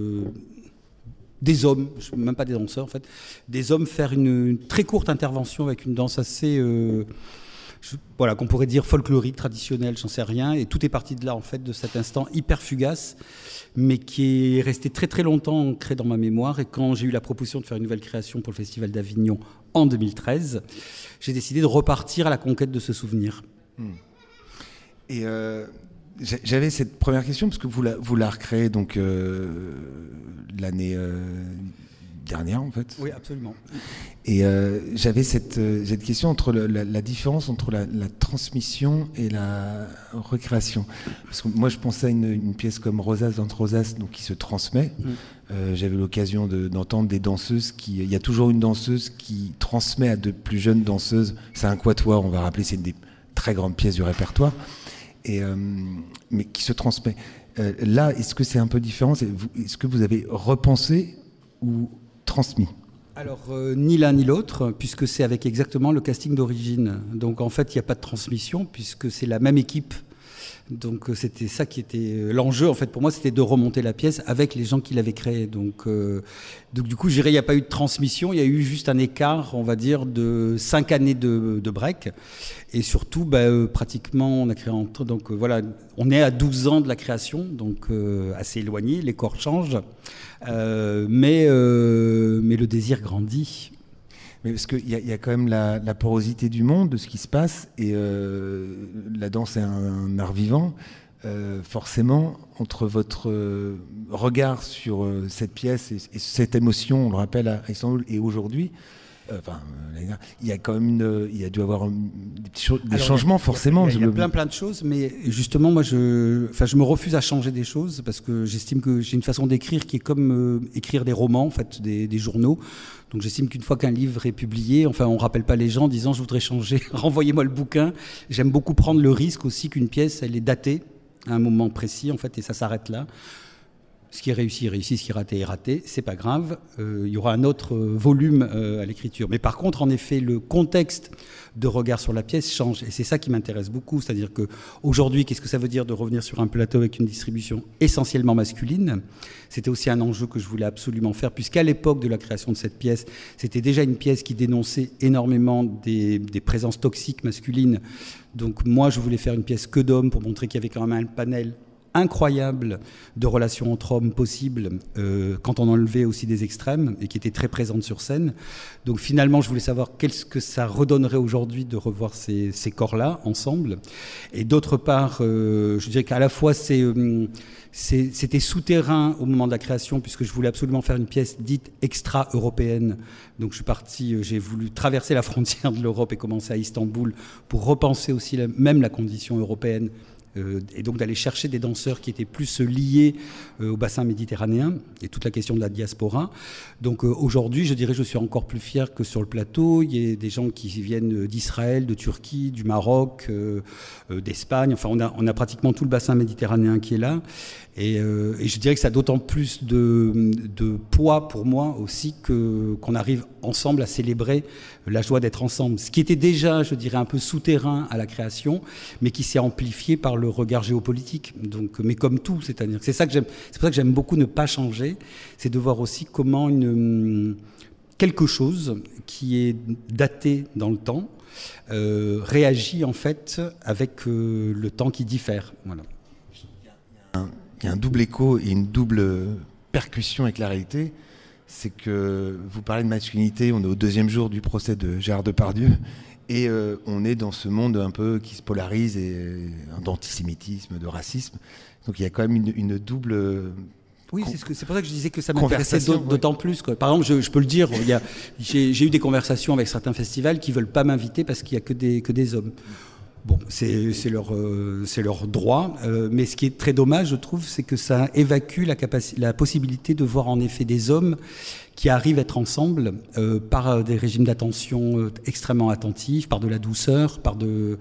des hommes, même pas des danseurs en fait, des hommes faire une très courte intervention avec une danse assez qu'on pourrait dire folklorique, traditionnelle, j'en sais rien, et tout est parti de là en fait, de cet instant hyper fugace, mais qui est resté très très longtemps ancré dans ma mémoire. Et quand j'ai eu la proposition de faire une nouvelle création pour le Festival d'Avignon en 2013, j'ai décidé de repartir à la conquête de ce souvenir. Et j'avais cette première question parce que vous la recréez donc l'année dernière en fait. Oui, absolument. Et j'avais cette question entre la différence entre la transmission et la recréation. Parce que moi je pensais à une pièce comme Rosas dans Rosas, donc qui se transmet. J'avais l'occasion d'entendre des danseuses il y a toujours une danseuse qui transmet à de plus jeunes danseuses. C'est un quatuor, on va rappeler, c'est une des très grandes pièces du répertoire. Mais qui se transmet. Là, est-ce que c'est un peu différent? Est-ce que vous avez repensé ou transmis? Alors, ni l'un ni l'autre, puisque c'est avec exactement le casting d'origine. Donc, en fait, il n'y a pas de transmission, puisque c'est la même équipe. Donc, c'était ça qui était l'enjeu, en fait, pour moi, c'était de remonter la pièce avec les gens qui l'avaient créée. Donc du coup, je dirais, il n'y a pas eu de transmission, il y a eu juste un écart, on va dire, de 5 années de break. Et surtout, pratiquement, on a créé entre... Donc voilà, on est à 12 ans de la création, donc assez éloigné, les corps changent. Mais le désir grandit. Mais parce qu'il y a quand même la porosité du monde, de ce qui se passe, et la danse est un art vivant. Forcément, entre votre regard sur cette pièce et cette émotion, on le rappelle à Istanbul, et aujourd'hui, il y a quand même il y a dû avoir des changements forcément. Il y a plein de choses, mais justement moi je me refuse à changer des choses parce que j'estime que j'ai une façon d'écrire qui est comme écrire des romans, en fait, des journaux. Donc j'estime qu'une fois qu'un livre est publié, enfin on rappelle pas les gens en disant je voudrais changer, renvoyez-moi le bouquin. J'aime beaucoup prendre le risque aussi qu'une pièce elle est datée à un moment précis, en fait, et ça s'arrête là. Ce qui est réussi est réussi, ce qui est raté est raté, c'est pas grave. Il y aura un autre volume à l'écriture. Mais par contre, en effet, le contexte de regard sur la pièce change. Et c'est ça qui m'intéresse beaucoup. C'est-à-dire qu'aujourd'hui, qu'est-ce que ça veut dire de revenir sur un plateau avec une distribution essentiellement masculine ? C'était aussi un enjeu que je voulais absolument faire, puisqu'à l'époque de la création de cette pièce, c'était déjà une pièce qui dénonçait énormément des présences toxiques masculines. Donc moi, je voulais faire une pièce que d'hommes pour montrer qu'il y avait quand même un panel incroyable de relations entre hommes possibles quand on enlevait aussi des extrêmes et qui étaient très présentes sur scène. Donc finalement, je voulais savoir qu'est-ce que ça redonnerait aujourd'hui de revoir ces corps-là ensemble. Et d'autre part, je dirais qu'à la fois c'était souterrain au moment de la création puisque je voulais absolument faire une pièce dite extra-européenne. Donc je suis parti, j'ai voulu traverser la frontière de l'Europe et commencer à Istanbul pour repenser aussi même la condition européenne. Et donc d'aller chercher des danseurs qui étaient plus liés au bassin méditerranéen et toute la question de la diaspora. Donc aujourd'hui, je dirais, je suis encore plus fier que sur le plateau. Il y a des gens qui viennent d'Israël, de Turquie, du Maroc, d'Espagne. Enfin, on a pratiquement tout le bassin méditerranéen qui est là. Et je dirais que ça a d'autant plus de poids pour moi aussi qu'on arrive ensemble à célébrer la joie d'être ensemble. Ce qui était déjà, je dirais, un peu souterrain à la création, mais qui s'est amplifié par le regard géopolitique. Donc, mais comme tout, c'est-à-dire, c'est pour ça que j'aime beaucoup ne pas changer, c'est de voir aussi comment quelque chose qui est daté dans le temps réagit en fait avec le temps qui diffère. Voilà. Il y a un double écho et une double percussion avec la réalité. C'est que vous parlez de masculinité, on est au 2e jour du procès de Gérard Depardieu et on est dans ce monde un peu qui se polarise et d'antisémitisme, de racisme. Donc il y a quand même une double... Oui, c'est pour ça que je disais que ça m'intéressait d'autant plus. Par exemple, je peux le dire, j'ai eu des conversations avec certains festivals qui ne veulent pas m'inviter parce qu'il n'y a que des hommes. Bon, c'est leur droit, mais ce qui est très dommage, je trouve, c'est que ça évacue la possibilité de voir en effet des hommes qui arrivent à être ensemble par des régimes d'attention extrêmement attentifs, par de la douceur, par de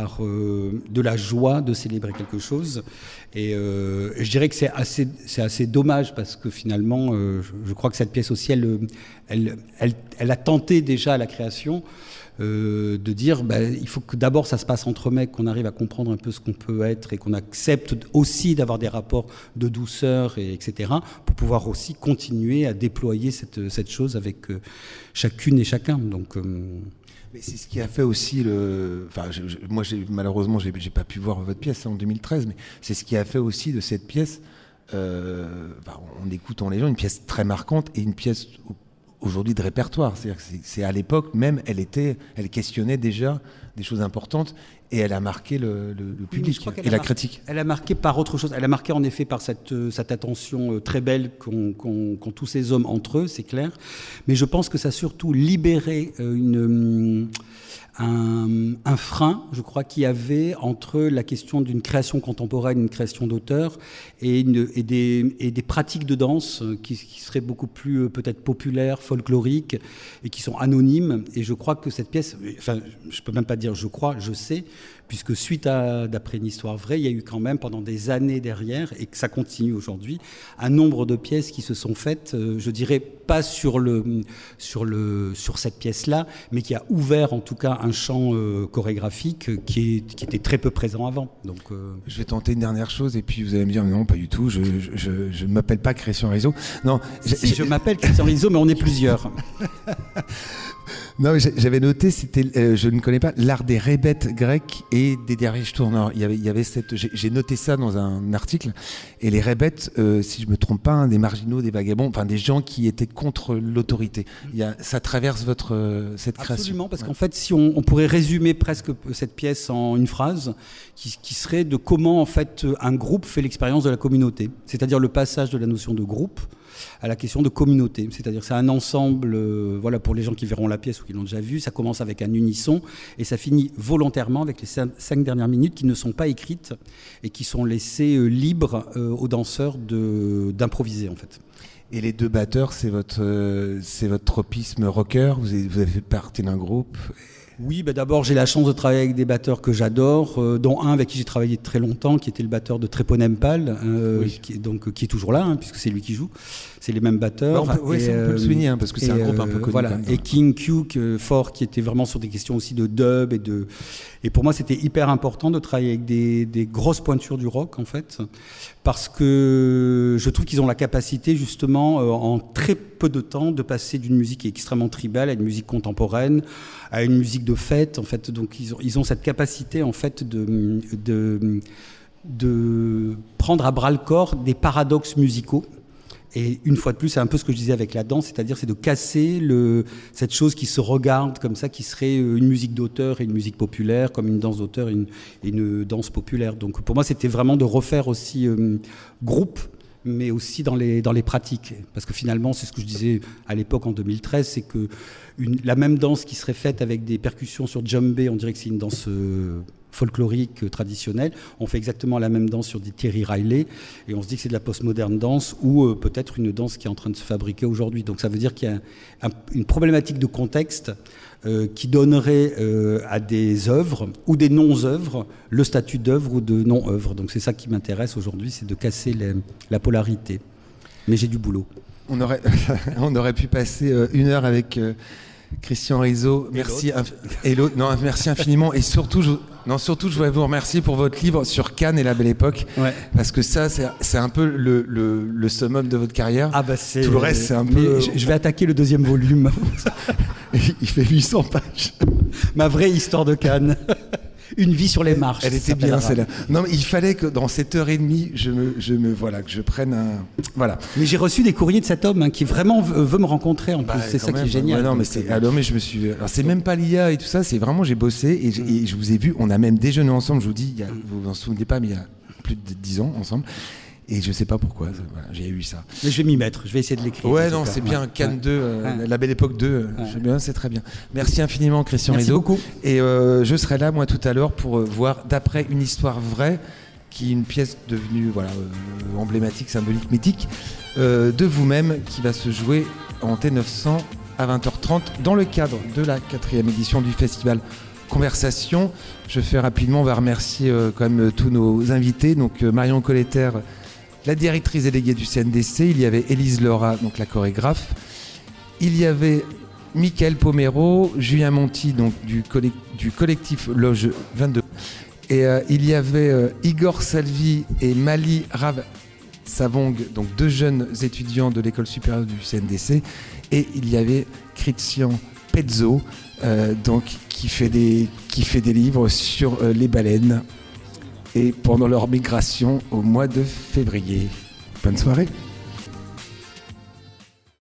la joie de célébrer quelque chose. Et je dirais que c'est assez dommage parce que finalement, je crois que cette pièce aussi, elle a tenté déjà à la création de dire il faut que d'abord ça se passe entre mecs, qu'on arrive à comprendre un peu ce qu'on peut être et qu'on accepte aussi d'avoir des rapports de douceur, etc., pour pouvoir aussi continuer à déployer cette chose avec chacune et chacun. Donc, mais c'est ce qui a fait aussi moi malheureusement j'ai pas pu voir votre pièce en 2013, mais c'est ce qui a fait aussi de cette pièce, en écoutant les gens, une pièce très marquante et une pièce aujourd'hui de répertoire. C'est-à-dire que c'est à l'époque même, elle questionnait déjà des choses importantes et elle a marqué le public et la critique. Elle a marqué par autre chose. Elle a marqué en effet par cette attention très belle qu'ont tous ces hommes entre eux, c'est clair. Mais je pense que ça a surtout libéré un frein, je crois, qu'il y avait entre la question d'une création contemporaine, une création d'auteur, et des pratiques de danse qui seraient beaucoup plus peut-être populaires, folkloriques, et qui sont anonymes. Et je crois que cette pièce, enfin, je peux même pas dire je crois, je sais, puisque suite d'après une histoire vraie, il y a eu quand même pendant des années derrière, et que ça continue aujourd'hui, un nombre de pièces qui se sont faites, je dirais pas sur cette pièce-là, mais qui a ouvert en tout cas un champ chorégraphique qui était très peu présent avant. Donc, je vais tenter une dernière chose, et puis vous allez me dire non, pas du tout, je ne m'appelle pas Christian Rizzo. Non, je m'appelle Christian Rizzo, mais on est plusieurs. Non, mais j'avais noté, c'était, je ne connais pas, l'art des rébètes grecs et des derviches tourneurs. Il y avait j'ai noté ça dans un article. Et les rébètes, si je me trompe pas, des marginaux, des vagabonds, enfin des gens qui étaient contre l'autorité. Ça traverse cette création. Absolument, parce qu'en fait, si on pourrait résumer presque cette pièce en une phrase, qui serait de comment en fait un groupe fait l'expérience de la communauté. C'est-à-dire le passage de la notion de groupe à la question de communauté. C'est-à-dire que c'est un ensemble, voilà, pour les gens qui verront la pièce ou qui l'ont déjà vue, ça commence avec un unisson et ça finit volontairement avec les 5 dernières minutes qui ne sont pas écrites et qui sont laissées libres aux danseurs d'improviser en fait. Et les 2 batteurs, c'est votre tropisme rocker, vous avez fait partie d'un groupe? Oui, d'abord j'ai la chance de travailler avec des batteurs que j'adore, dont un avec qui j'ai travaillé très longtemps, qui était le batteur de Treponempal, qui est toujours là, puisque c'est lui qui joue. C'est les mêmes batteurs. On peut le souligner, parce que c'est un groupe un peu connu. Voilà. Et King Q, fort, qui était vraiment sur des questions aussi de dub et pour moi c'était hyper important de travailler avec des grosses pointures du rock en fait, parce que je trouve qu'ils ont la capacité justement en très peu de temps de passer d'une musique qui est extrêmement tribale à une musique contemporaine, à une musique de fête en fait. Donc ils ont cette capacité en fait de prendre à bras le corps des paradoxes musicaux. Et une fois de plus, c'est un peu ce que je disais avec la danse, c'est-à-dire c'est de casser cette chose qui se regarde comme ça, qui serait une musique d'auteur et une musique populaire, comme une danse d'auteur et une danse populaire. Donc pour moi, c'était vraiment de refaire aussi groupe, mais aussi dans les pratiques. Parce que finalement, c'est ce que je disais à l'époque en 2013, c'est que la même danse qui serait faite avec des percussions sur djembé, on dirait que c'est une danse folklorique traditionnelle. On fait exactement la même danse sur des Terry Riley et on se dit que c'est de la postmoderne danse ou peut-être une danse qui est en train de se fabriquer aujourd'hui. Donc ça veut dire qu'il y a une problématique de contexte qui donnerait à des œuvres ou des non-œuvres le statut d'œuvre ou de non-œuvre. Donc c'est ça qui m'intéresse aujourd'hui, c'est de casser la polarité. Mais j'ai du boulot. On aurait pu passer 1 heure avec Christian Rizzo. Merci. Merci infiniment. Et surtout, je voudrais vous remercier pour votre livre sur Cannes et la Belle Époque. Ouais. Parce que ça, c'est un peu le summum de votre carrière. Tout le reste, c'est un peu... Je vais attaquer le 2e volume. Il fait 800 pages. Ma vraie histoire de Cannes. Une vie sur les marches. Elle était bien celle-là. Non, mais il fallait que dans cette heure et demie, que je prenne un. Voilà. Mais j'ai reçu des courriers de cet homme qui vraiment veut me rencontrer en plus. C'est ça qui est génial. Ouais, non, mais je me suis. Alors c'est même pas l'IA et tout ça. C'est vraiment j'ai bossé et je vous ai vu. On a même déjeuné ensemble. Je vous dis, vous vous en souvenez pas, mais il y a plus de 10 ans ensemble. Et je sais pas pourquoi, voilà, j'ai eu ça. Mais je vais m'y mettre, je vais essayer de l'écrire. Ouais, non, c'est bien, Cannes 2, la Belle Époque 2, c'est très bien. Merci infiniment, Christian Rizzo. Merci beaucoup. Et je serai là, moi, tout à l'heure, pour voir D'après une histoire vraie, qui est une pièce devenue emblématique, symbolique, mythique, de vous-même, qui va se jouer en T900 à 20h30, dans le cadre de la 4e édition du festival Conversation. Je fais rapidement, on va remercier quand même tous nos invités. Donc Marion Colletter, la directrice déléguée du CNDC, il y avait Élise Laura, donc la chorégraphe, il y avait Mickaël Pomero, Julien Monti, donc du collectif Loge 22, et il y avait Igor Salvi et Mali Rav Savong, donc 2 jeunes étudiants de l'école supérieure du CNDC, et il y avait Christian Pezzo, donc qui fait des livres sur les baleines et pendant leur migration au mois de février. Bonne soirée.